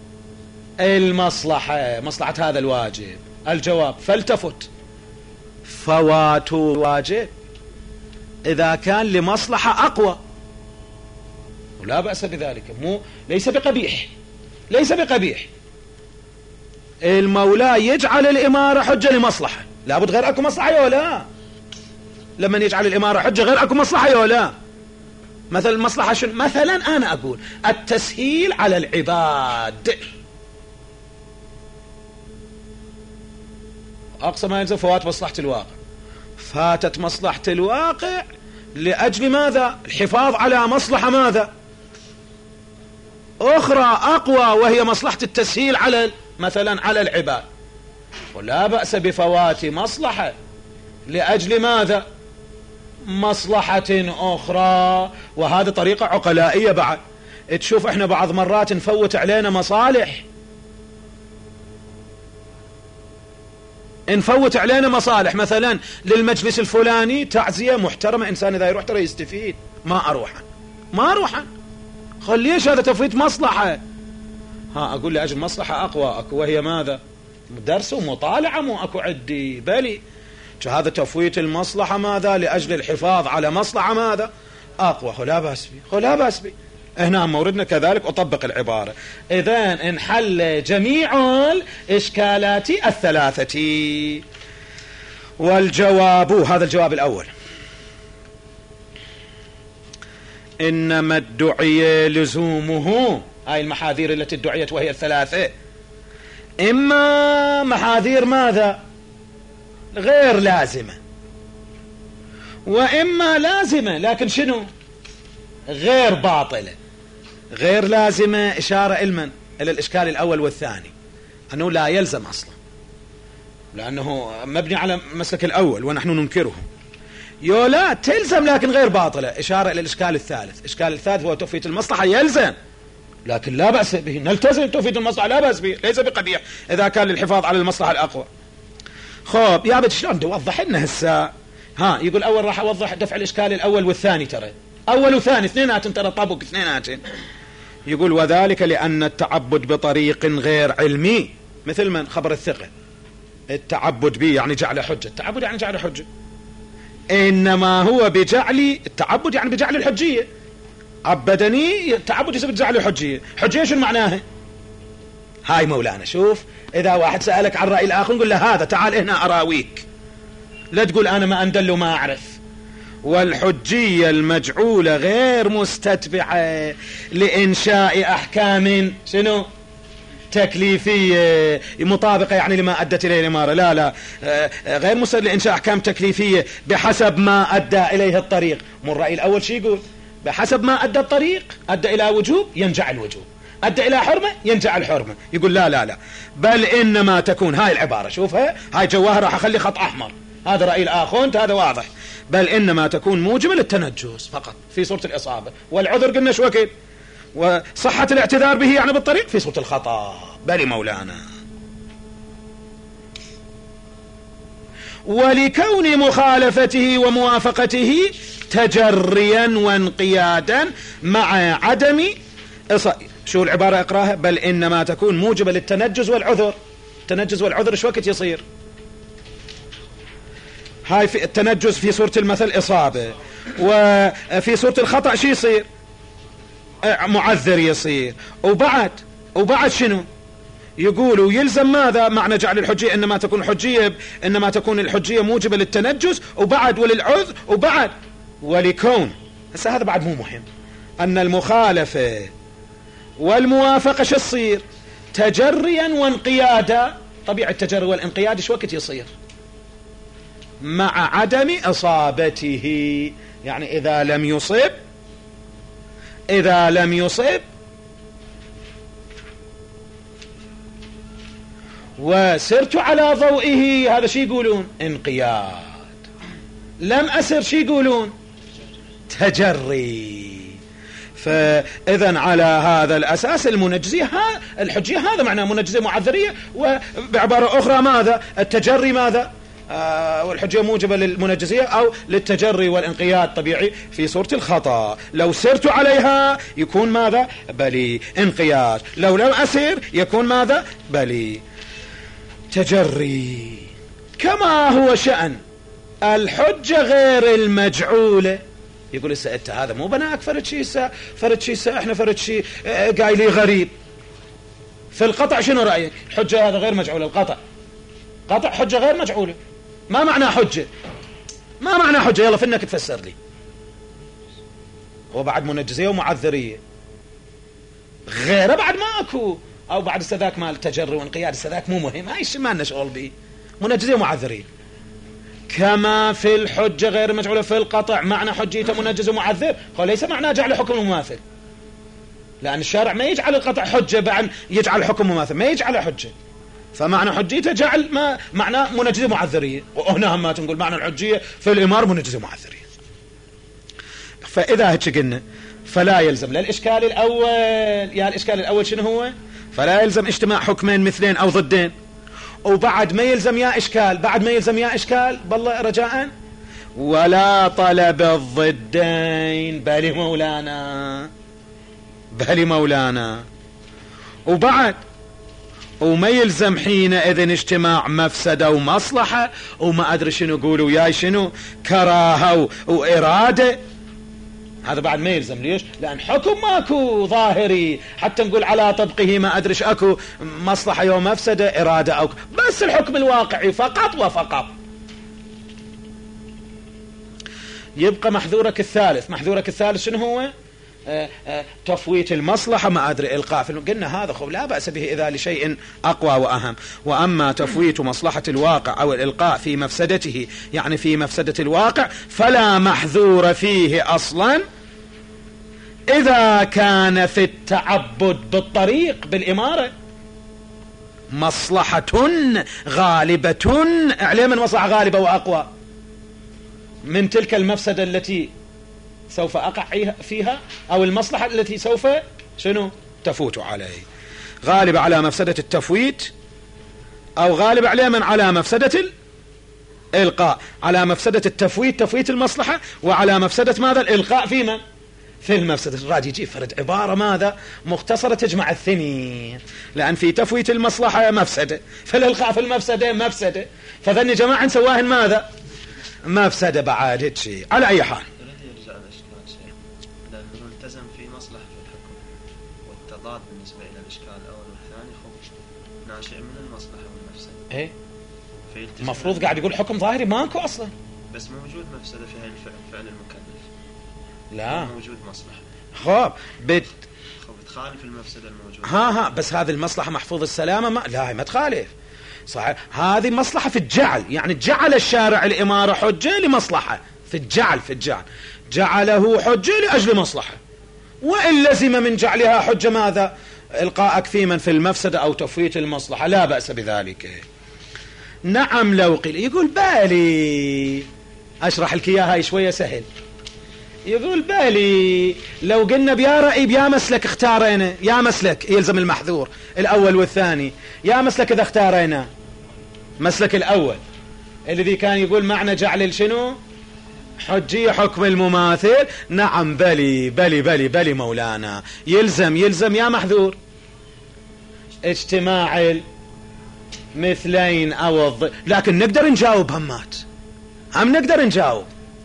المصلحة، مصلحة هذا الواجب. الجواب فلتفت. فوات واجب إذا كان لمصلحة أقوى ولا بأس بذلك، ليس بقبيح. المولى يجعل الإمارة حجة لمصلحة، لابد غير أكو مصلحة يولا. لما يجعل الإمارة حجة غير أكو مصلحة يولا. مثل المصلحة شنو؟ مثلا أنا أقول التسهيل على العباد، أقصى ما يلزم فوات مصلحة الواقع. فاتت مصلحة الواقع لأجل ماذا؟ الحفاظ على مصلحة ماذا؟ أخرى أقوى، وهي مصلحة التسهيل على مثلا على العباد. ولا بأس بفوات مصلحة لأجل ماذا؟ مصلحة أخرى. وهذه طريقة عقلائية بعد. تشوف احنا بعض مرات نفوت علينا مصالح، مثلا للمجلس الفلاني تعزية محترمة، إنسان إذا يروح ترى يستفيد، ما أروحا خليش، هذا تفويت مصلحة. أقول لأجل مصلحة أقوى، وهي ماذا؟ درس ومطالعة، مو أكو عدي بلي. هذا تفويت المصلحة ماذا؟ لأجل الحفاظ على مصلحة ماذا؟ أقوى. لا بأس بي. هنا موردنا كذلك أطبق العبارة. إذن انحل جميع الإشكالات الثلاثة. والجواب، هذا الجواب الأول، إنما ادعي لزومه، هاي المحاذير التي ادعيت وهي الثلاثة، إما محاذير ماذا؟ غير لازمة، وإما لازمة لكن شنو؟ غير باطلة. غير لازمة إشارة إلى الإشكال الأول والثاني، أنه لا يلزم أصلا، لأنه مبني على مسلك الأول ونحن ننكره. لا تلزم لكن غير باطلة، إشارة إلى الإشكال الثالث. الإشكال الثالث هو توفيت المصلحة، يلزم لكن لا بأس به، نلتزم توفيت المصلحة لا بأس به، ليس بقبيح إذا كان للحفاظ على المصلحة الأقوى. خب يا بد شلون توضح لنا هسه؟ يقول أول راح أوضح دفع الإشكال الأول والثاني، ترى أول وثاني اثنيناتهم ترى طابق اثنيناتهم. يقول وذلك لأن التعبد بطريق غير علمي، مثل من خبر الثقة، التعبد به يعني جعل حجة، التعبد يعني جعل حجة، إنما هو بجعل التعبد يعني بجعل الحجية. عبدني، التعبد يسبب جعل الحجية. حجية شو معناها؟ هاي مولانا شوف، إذا واحد سألك عن رأي الآخر نقول له هذا، تعال هنا أراويك، لا تقول أنا ما أندل وما أعرف. والحجية المجعولة غير مستتبعة لإنشاء أحكام شنو؟ تكليفية مطابقة يعني لما أدت إليه الإمارة، لا غير مستتبعة لإنشاء أحكام تكليفية بحسب ما أدى إليه الطريق. من الرأي الأول شي يقول؟ بحسب ما أدى الطريق، أدى إلى وجوب ينجع الوجوب، أدى إلى حرمة ينجع الحرمة. يقول لا بل إنما تكون، هاي العبارة شوفها، هاي جواهر راح أخلي خط أحمر، هذا رأي الآخوند، هذا واضح. بل إنما تكون موجبة للتنجس فقط في صورة الإصابة، والعذر قلنا شو وكيل، وصحة الاعتذار به يعني بالطريق في صورة الخطأ. بل مولانا ولكون مخالفته وموافقته تجريا وانقيادا مع عدم شو العبارة اقراها؟ بل إنما تكون موجبة للتنجز والعذر. التنجز والعذر شو وقت يصير؟ هاي في التنجز في صورة المثل إصابة، وفي صورة الخطأ شو يصير؟ معذر يصير. وبعد شنو يقولوا؟ يلزم ماذا؟ معنى جعل الحجية إنما تكون الحجية موجبة للتنجس، وبعد وللعذر، وبعد ولكون. هسه هذا بعد مو مهم، أن المخالفة والموافقة شو تصير؟ تجريا وانقيادا. طبيعة التجري والانقياد شو وقت يصير؟ مع عدم إصابته، يعني إذا لم يصب وسرت على ضوئه، هذا شي يقولون؟ انقياد. لم أسر شي يقولون؟ تجري. فإذا على هذا الأساس المنجزية الحجية هذا معناه منجزية معذرية، وبعبارة أخرى ماذا؟ التجري ماذا؟ والحجية موجبة للمنجزية أو للتجري والانقياد طبيعي في صورة الخطأ. لو سرت عليها يكون ماذا؟ بلي انقياد. لو لم أسير يكون ماذا؟ بلي تجري. كما هو شأن الحجة غير المجعولة. يقول انت هذا مو بناك فرد شيء احنا فرد شيء قايلي غريب. في القطع شنو رأيك؟ الحجة هذا غير مجعولة، القطع قطع حجة غير مجعولة. ما معنى حجة؟ يلا فنك تفسر لي. هو بعد منجزية ومعذرية، غيره بعد ما اكو، او بعد استذاك مال التجري وانقياد، استذاك مو مهم، هاي الشيء ما لنا شغل به، منجزية ومعذرية. كما في الحجة غير مجعولة في القطع معنى حجيته منجز ومعذر، ليس معنى جعل حكم مماثل، لأن الشارع ما يجعل القطع حجة بعد يجعل حكم مماثل، ما يجعل حجة. فمعنى حجيته جعل ما معنى منجزة معذرية. وهنا هم ما تنقول معنى الحجية في الإمار منجزة معذرية. فإذا هيك قلنا فلا يلزم لا الإشكال الأول، يا الإشكال الأول شنو هو؟ فلا يلزم اجتماع حكمين مثلين أو ضدين، وبعد ما يلزم يا إشكال، بعد ما يلزم يا إشكال بالله رجاء ولا طلب الضدين. بلي مولانا بلي مولانا. وبعد وما يلزم حينئذ اجتماع مفسدة ومصلحة وما أدري شنو يقولوا وياي شنو كراهة وإرادة، هذا بعد ما يلزم. ليش؟ لأن حكم ماكو ظاهري حتى نقول على طبقه ما أدريش أكو مصلحة يوم مفسدة إرادة أو بس الحكم الواقعي فقط وفقط. يبقى محذورك الثالث. محذورك الثالث شنو هو؟ تفويت المصلحة ما أدري إلقاء في قلنا هذا لا بأس به إذا لشيء أقوى وأهم. وأما تفويت مصلحة الواقع أو الإلقاء في مفسدته يعني في مفسدة الواقع فلا محذور فيه أصلا إذا كان في التعبد بالطريق بالإمارة مصلحة غالبة. عليه من مصلحة غالبة وأقوى من تلك المفسدة التي سوف أقع فيها أو المصلحة التي سوف شنو تفوت عليه. غالب على مفسدة التفويت أو غالب عليه من على مفسدة الإلقاء. على مفسدة التفويت تفويت المصلحة، وعلى مفسدة ماذا؟ الإلقاء في من؟ في المفسدة. الراجي يجيب فرد عبارة ماذا؟ مختصرة تجمع الثنين، لأن في تفويت المصلحة مفسدة، في الإلقاء في المفسدة مفسدة، فذني جماعة نسواهن ماذا؟ مفسدة بعد هيك شيء. على أي حال التزم في مصلحة الحكم والتضاد بالنسبة إلى الإشكال الأول والثاني خب ناشئ من المصلحة والمفسدة. إيه المفروض قاعد يقول حكم ظاهري ماكو أصلا، بس موجود مفسدة في هاي الفعل المكلف. لا موجود مصلحة. خب بتخالف المفسدة الموجودة. ها بس هذه المصلحة محفوظ السلامة لا ما تخالف صحيح. هذه مصلحة في الجعل، يعني جعل الشارع الإمارة حجة لمصلحة في الجعل. جعله حجة لأجل مصلحة، وإن لزم من جعلها حجة ماذا؟ إلقاءك في من في المفسدة أو تفويت المصلحة لا بأس بذلك. نعم لو قيل يقول بالي أشرح لك إياها شوية سهل. يقول بالي لو قلنا بيا رأي بيا مسلك اختارينا، يا مسلك يلزم المحذور الأول والثاني، يا مسلك إذا اختارينا مسلك الأول الذي كان يقول معنى جعل شنو حجية حكم المماثل. نعم بلي مولانا يلزم يا محذور اجتماع المثلين أو لكن نقدر نجاوب هم نقدر نجاوب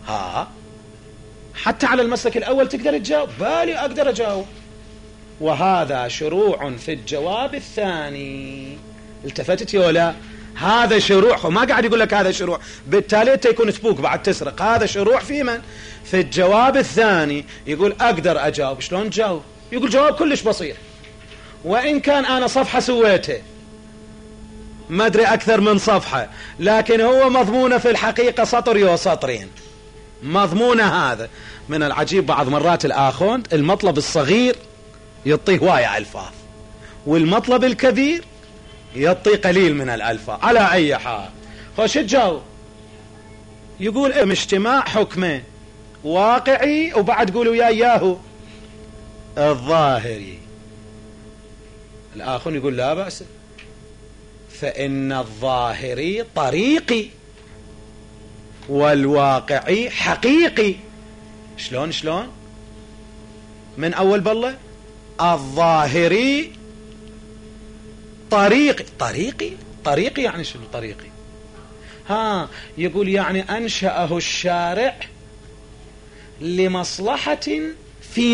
حتى على المسلك الأول تقدر تجاوب. بالي أقدر أجاوب. وهذا شروع في الجواب الثاني. التفتت يا ولا؟ هذا شروع، ما قاعد يقول لك هذا شروع بالتالي يكون تبوك بعد تسرق. هذا شروع في من؟ في الجواب الثاني. يقول أقدر أجاوب. شلون تجاوب؟ يقول جواب كلش بسيط، وإن كان أنا صفحة سويته ما أدري أكثر من صفحة، لكن هو مضمونه في الحقيقة سطر يو سطرين. مضمونه هذا من العجيب بعض مرات الآخوند المطلب الصغير يعطيه وايا ألفاظ، والمطلب الكبير يعطي قليل من الألفاظ. على أي حال خوش تجاوب؟ يقول اجتماع حكمين واقعي وبعد قولوا ياهو الظاهري. الآخر يقول لا بأس، فإن الظاهري طريقي والواقعي حقيقي. شلون من أول بالله؟ الظاهري طريقي يعني شنو طريقي؟ يقول يعني أنشأه الشارع لمصلحة في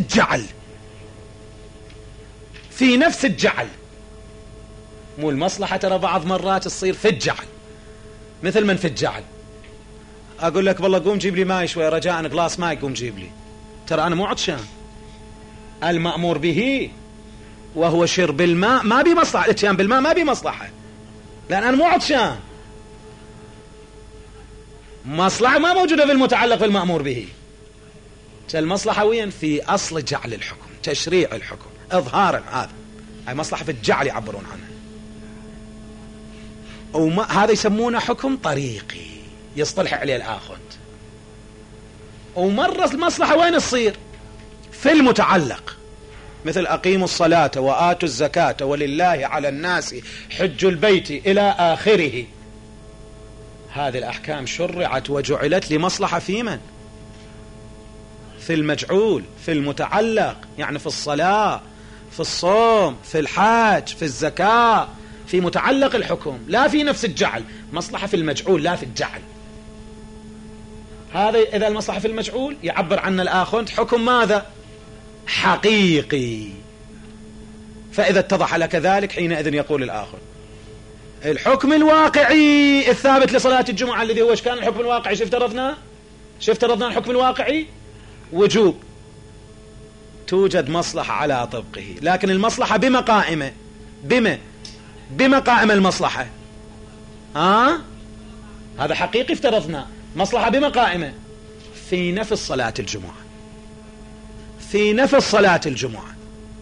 نفس الجعل. مو المصلحة ترى بعض مرات تصير في الجعل، مثل من في الجعل أقول لك والله قوم جيب لي ماي شوي رجاء، غلاس ماي قوم جيب لي، ترى أنا مو عطشان. المأمور به وهو شرب الماء ما بي مصلحة، الاتيان بالماء ما بي مصلحة، لأن أنا مو عطشان. مصلحة ما موجودة في المتعلق بالمأمور به. المصلحة وين؟ في أصل جعل الحكم، تشريع الحكم، إظهار هذا، هاي مصلحة في الجعل يعبرون عنها. هذا يسمونه حكم طريقي يصطلح عليه الآخوند. ومرة المصلحة وين تصير؟ في المتعلق، مثل أقيموا الصلاة وآتوا الزكاة ولله على الناس حج البيت إلى آخره. هذه الأحكام شرعت وجعلت لمصلحة في من؟ في المجعول، في المتعلق، يعني في الصلاة، في الصوم، في الحج، في الزكاة، في متعلق الحكم، لا في نفس الجعل. مصلحة في المجعول لا في الجعل. هذا إذا المصلحة في المجعول يعبر عن الآخذ حكم ماذا؟ حقيقي. فإذا اتضح لك ذلك حينئذ يقول الآخر الحكم الواقعي الثابت لصلاة الجمعة الذي هو ايش كان الحكم الواقعي؟ شو افترضنا الحكم الواقعي وجوب. توجد مصلحة على طبقه، لكن المصلحة بما قائمة؟ بما قائمة المصلحة؟ هذا حقيقي افترضنا. مصلحة بما قائمة؟ في نفس صلاة الجمعة، في نفس صلاة الجمعة.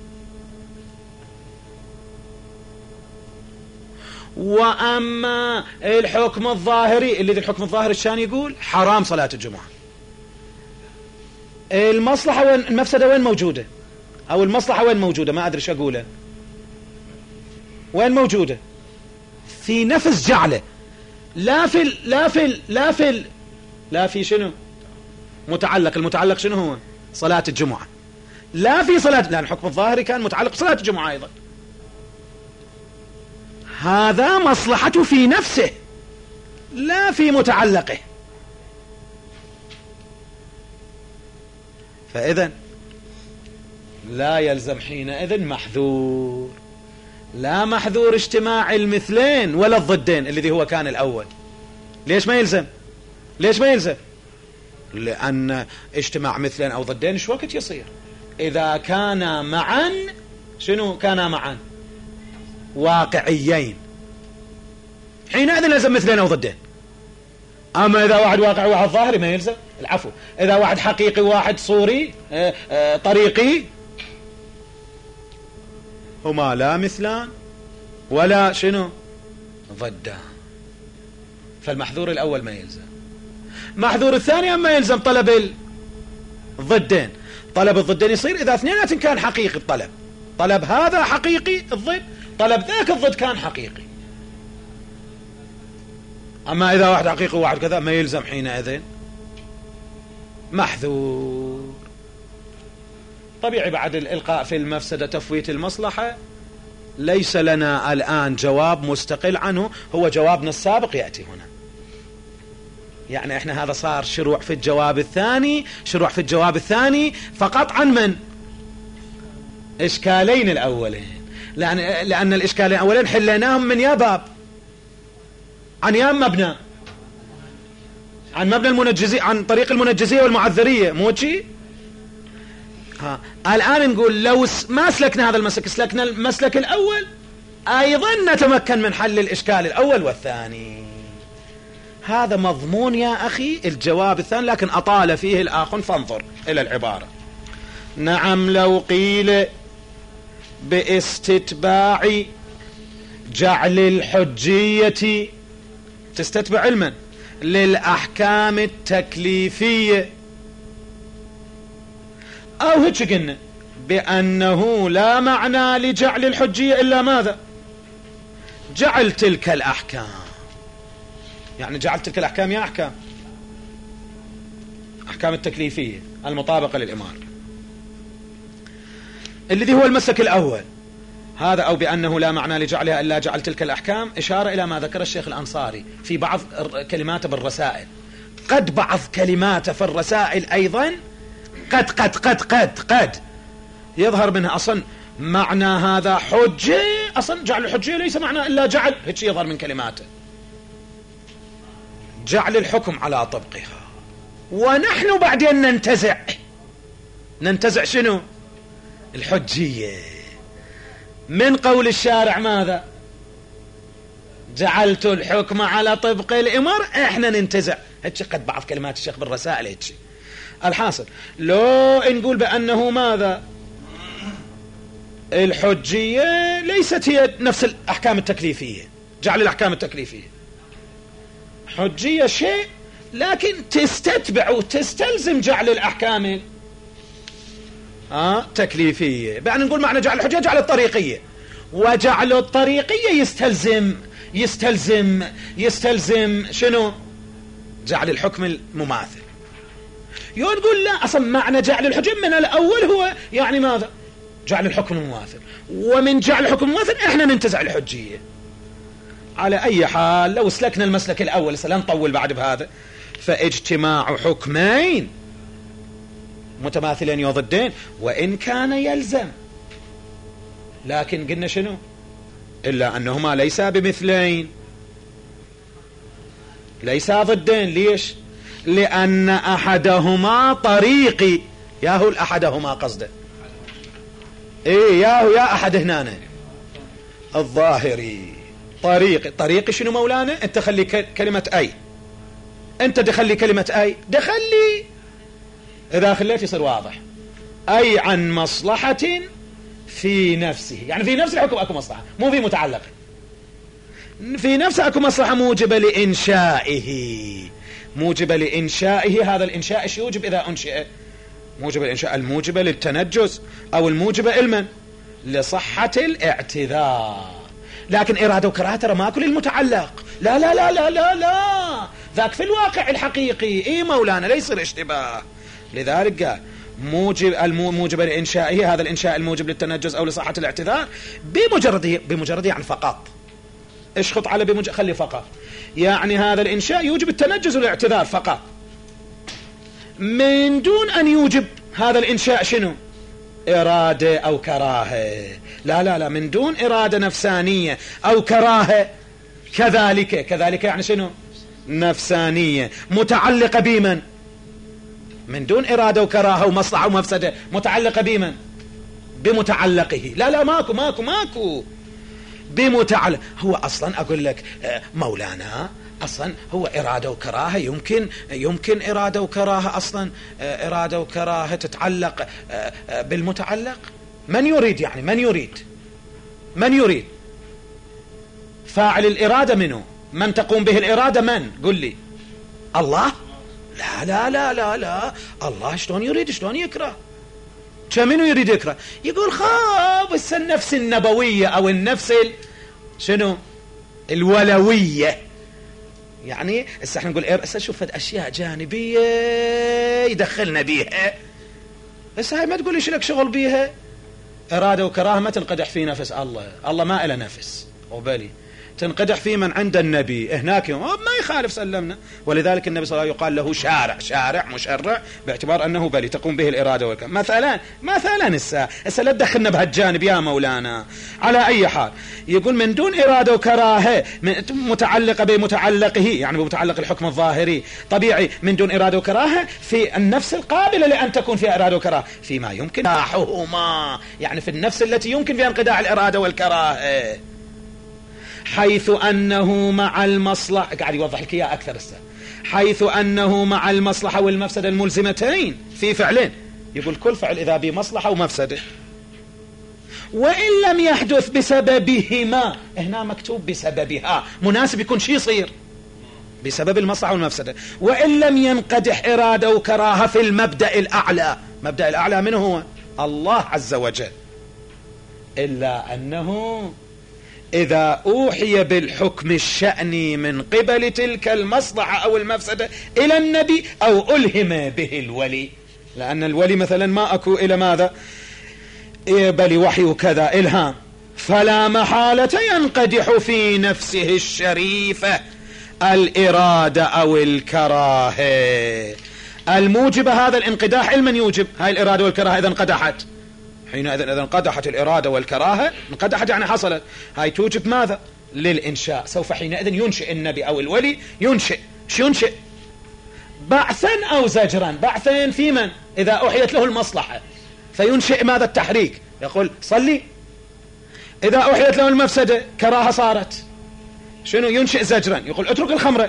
وأما الحكم الظاهري الذي الحكم الظاهري الشان يقول حرام صلاة الجمعة. المصلحة وين؟ المفسدة وين موجودة؟ أو المصلحة وين موجودة؟ ما أدري شو أقوله. وين موجودة؟ في نفس جعله، لا في شنو؟ متعلق. المتعلق شنو هو؟ صلاة الجمعة. لا في صلاة، لأن الحكم الظاهري كان متعلق بصلاة الجمعة أيضا. هذا مصلحته في نفسه لا في متعلقه. فإذن لا يلزم حينئذ محذور، لا محذور اجتماع المثلين ولا الضدين الذي هو كان الأول. ليش ما يلزم؟ لأن اجتماع مثلين أو ضدين شو وقت يصير؟ إذا كان معا، شنو كان معا؟ واقعيين، حينئذ لازم مثلين أو ضدين. أما إذا واحد واقعي وواحد ظاهري ما يلزم. العفو، إذا واحد حقيقي وواحد صوري طريقي، هما لا مثلان ولا شنو ضدان. فالمحذور الأول ما يلزم. محذور الثاني أما يلزم طلب الضدين. طلب الضدين يصير إذا اثنينات كان حقيقي الطلب، طلب هذا حقيقي الضد، طلب ذاك الضد كان حقيقي. أما إذا واحد حقيقي وواحد كذا ما يلزم حينئذ محذور. طبيعي بعد الإلقاء في المفسدة تفويت المصلحة ليس لنا الآن جواب مستقل عنه، هو جوابنا السابق يأتي هنا. يعني احنا هذا صار شروع في الجواب الثاني، فقط عن من؟ إشكالين الأولين، لأن الإشكالين الأولين حليناهم من يا باب؟ عن يا مبنى؟ عن مبنى المنجزية، عن طريق المنجزية والمعذرية، مو شيء؟ الآن نقول لو ما سلكنا هذا المسلك، سلكنا المسلك الأول، أيضا نتمكن من حل الإشكال الأول والثاني. هذا مضمون يا أخي الجواب الثاني، لكن أطال فيه الآخر. فانظر إلى العبارة. نعم لو قيل باستتباع جعل الحجية، تستتبع علما للأحكام التكليفية، أو هيك قلنا بأنه لا معنى لجعل الحجية إلا ماذا؟ جعل تلك الأحكام. يعني جعل تلك الأحكام يا أحكام التكليفية المطابقة للإمارة، الذي هو المسلك الأول هذا. أو بأنه لا معنى لجعلها إلا جعل تلك الأحكام، إشارة إلى ما ذكر الشيخ الأنصاري في بعض كلماته بالرسائل. قد بعض كلماته في الرسائل أيضا قد يظهر منها أصلا معنى هذا حجة. أصلا جعل الحجة ليس معنى إلا جعل، هيك يظهر من كلماته جعل الحكم على طبقها. ونحن بعدين ننتزع شنو؟ الحجية من قول الشارع ماذا؟ جعلت الحكم على طبق الإمر. احنا ننتزع هيك قد بعض كلمات الشيخ بالرسائل هيك. الحاصل لو نقول بأنه ماذا؟ الحجية ليست هي نفس الأحكام التكليفية. جعل الأحكام التكليفية حجية شيء، لكن تستتبع وتستلزم جعل الأحكام تكليفية. يعني نقول معنى جعل الحجة جعل الطريقية، وجعل الطريقية يستلزم شنو؟ جعل الحكم المماثل. نقول لا، أصلا معنى جعل الحجة من الأول هو يعني ماذا؟ جعل الحكم المماثل، ومن جعل الحكم المماثل احنا ننتزع الحجية. على أي حال لو سلكنا المسلك الأول لا نطول بعد بهذا، فاجتماع حكمين متماثلين وضدين وإن كان يلزم، لكن قلنا شنو؟ إلا أنهما ليسا بمثلين، ليسا ضدين. ليش؟ لأن أحدهما طريقي. ياهو الأحدهما قصده ياهو يا أحد هنا الظاهري طريقي شنو مولانا؟ أنت خلي كلمة أي، أنت دخلي كلمة أي، دخلي إذا خليت يصير واضح. أي عن مصلحة في نفسه، يعني في نفس الحكم أكو مصلحة، مو في متعلق، في نفسه أكو مصلحة موجبة لإنشائه. هذا الإنشاء إيش يوجب إذا أنشئ؟ موجب الإنشاء الموجبة للتنجس، أو الموجبة علما لصحة الاعتذار. لكن إرادة وكراهة ترى ماكو للمتعلق، لا لا لا لا لا لا، ذاك في الواقع الحقيقي. مولانا لا يصير اشتباه. لذلك قال موجبة لإنشائه، هذا الإنشاء الموجب للتنجس أو لصحة الاعتذار بمجرده يعني فقط. اشخط على خلي فقط، يعني هذا الإنشاء يوجب التنجس والاعتذار فقط، من دون أن يوجب هذا الإنشاء شنو؟ إرادة أو كراهة. لا لا لا، من دون إرادة نفسانية أو كراهة. كذلك يعني شنو؟ نفسانية متعلقة بمن؟ من دون إرادة وكراهة ومصلحة ومفسدة، متعلقة بمن؟ بمتعلقه. لا لا، ماكو بمتعلق. هو أصلا أقول لك مولانا، أصلا هو إرادة وكراهة، يمكن إرادة وكراهة، أصلا إرادة وكراهة تتعلق بالمتعلق. من يريد فاعل الإرادة منه؟ من تقوم به الإرادة؟ من؟ قل لي. الله؟ لا لا لا لا لا، الله شلون يريد؟ شلون يكره؟ منو يريد يكره؟ يقول بس النفس النبوية أو النفس شنو؟ الولوية. يعني هسه احنا نقول هسه شوف اشياء جانبيه يدخلنا بيها، بس هاي ما تقول ايش لك شغل بيها. اراده وكراهه ما تنقدح في نفس الله ما له نفس وبالي، تنقدح في من عند النبي هناك ما يخالف سلمنا. ولذلك النبي صلى الله عليه وسلم يقال له شارع مشرع، باعتبار انه بلي تقوم به الاراده والكراهه. مثلا هسه لا تدخلنا بهالجانب يا مولانا. على اي حال يقول من دون اراده وكراهه متعلقه بمتعلقه، يعني بمتعلق الحكم الظاهري طبيعي، من دون اراده وكراهه في النفس القابله لان تكون فيها اراده وكراهه، فيما يمكن انقداحهما، يعني في النفس التي يمكن فيها انقداح الاراده والكراهه، حيث أنه مع المصلحة. قاعد يوضح لك إياه أكثر حيث أنه مع المصلحة والمفسدة الملزمتين في فعلين. يقول كل فعل إذا بمصلحة ومفسدة، وإن لم يحدث بسببهما، هنا مكتوب بسببها، مناسب يكون شيء يصير بسبب المصلحة والمفسدة، وإن لم ينقدح إرادة وكراهة في المبدأ الأعلى. مبدأ الأعلى من هو؟ الله عز وجل. إلا أنه إذا أوحي بالحكم الشأني من قبل تلك المصلحة أو المفسدة إلى النبي أو ألهم به الولي، لأن الولي مثلا ما أكو إلى ماذا؟ بل وحي كذا إلهام، فلا محالة ينقدح في نفسه الشريفة الإرادة أو الكراهة الموجبة هذا الانقداح. علما يوجب هاي الإرادة والكراهة إذا انقدحت، حينئذ إذا انقدحت الإرادة والكراهة، انقدحت يعني حصلت، هاي توجب ماذا؟ للإنشاء. سوف حينئذ ينشئ النبي أو الولي، ينشئ بعثا أو زجرا. بعثا في من؟ إذا أوحيت له المصلحة فينشئ ماذا؟ التحريك، يقول صلي. إذا أوحيت له المفسدة كراهة صارت، شنو؟ ينشئ زجرا، يقول اترك الخمرة.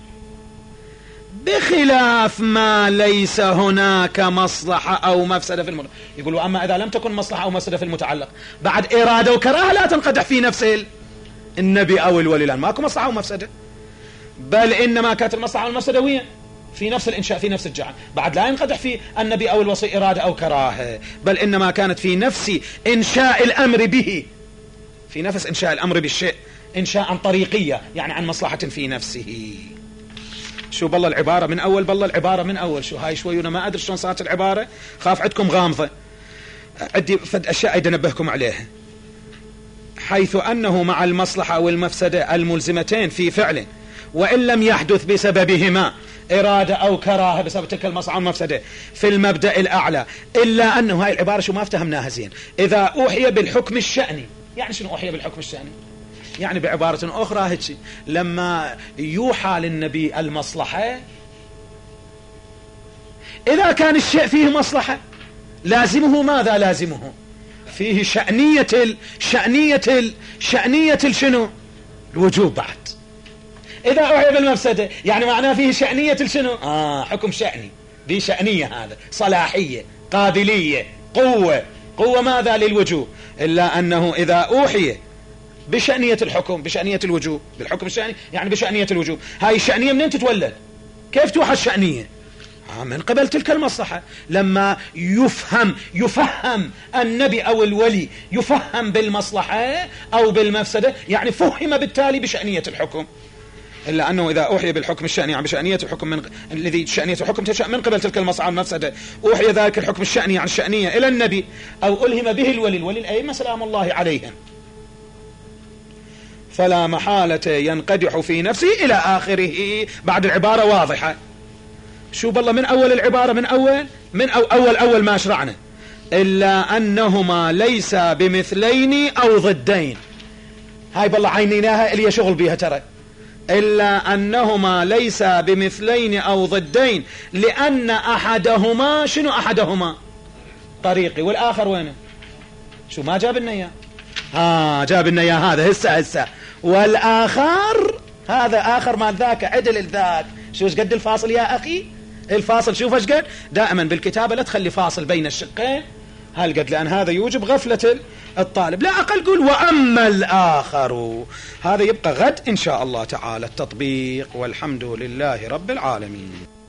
بخلاف ما ليس هناك مصلحة أو مفسدة في المتعلق. يقول وأما إذا لم تكن مصلحة أو مفسدة في المتعلق، بعد إرادة وكراهة لا تنقدح في نفس النبي أو الولي، لأن ماكو مصلحة أو مفسدة، بل إنما كانت المصلحة والمفسدة وين؟ في نفس الإنشاء في نفس الجعل، بعد لا ينقدح في النبي أو الوصي إرادة أو كراهة، بل إنما كانت في نفس إنشاء الأمر به، في نفس إنشاء الأمر بالشيء إنشاء طريقية، يعني عن مصلحة في نفسه. شو بالله العبارة من أول، بالله العبارة من أول شو هاي شوي، وأنا ما أدري شلون صارت العبارة، خاف عندكم غامضة، عندي فد أشياء أيضا أنبهكم عليها. حيث أنه مع المصلحة والمفسدة الملزمتين في فعل وإن لم يحدث بسببهما إرادة أو كراهة بسبب تلك المصلحة والمفسدة في المبدأ الأعلى، إلا أنه هاي العبارة شو ما افتهمناها زين، إذا أوحي بالحكم الشأني. يعني شنو أوحي بالحكم الشأني؟ يعني بعبارة أخرى هيك، لما يوحى للنبي المصلحة، إذا كان الشيء فيه مصلحة لازمه ماذا؟ لازمه فيه شأنية شنو؟ الوجوب. بعد إذا أوحي بالمفسدة يعني معناه فيه شأنية شنو؟ حكم شأني، دي شأنية، هذا صلاحية، قابلية، قوة ماذا؟ للوجوب. إلا أنه إذا أوحي بشأنية الحكم، بشأنية الوجوب، بالحكم الشأني يعني بشأنية الوجوب، هاي الشأنية منين تتولد؟ كيف توحى الشأنية؟ من قبل تلك المصلحة، لما يفهم النبي أو الولي، يفهم بالمصلحة أو بالمفسدة، يعني فهم بالتالي بشأنية الحكم. إلا أنه إذا أوحي بالحكم الشأني يعني بشأنية الحكم الذي شأنية الحكم تشأ من قبل تلك المصلحة والمفسدة، أوحي ذلك الحكم الشأني يعني الشأنية إلى النبي أو ألهم به الولي الأئمة سلام الله عليهم، فلا محالة ينقدح في نفسه إلى آخره. بعد العبارة واضحة. شو بالله من أول العبارة، من أول ما شرعنا، إلا أنهما ليس بمثلين أو ضدين. هاي بالله عينيناها اللي شغل بيها ترى، إلا أنهما ليس بمثلين أو ضدين، لأن أحدهما شنو؟ أحدهما طريقي، والآخر وينه؟ شو ما جاب لنا إياه؟ جاب لنا إياه هذا هسه والآخر هذا آخر ما ذاك عدل الذاك. شو قد الفاصل يا أخي؟ الفاصل شوف ايش قد. دائما بالكتابة لا تخلي فاصل بين الشقين هالقد، لأن هذا يوجب غفلة الطالب. لا أقل قول وأما الآخر، هذا يبقى غد إن شاء الله تعالى التطبيق، والحمد لله رب العالمين.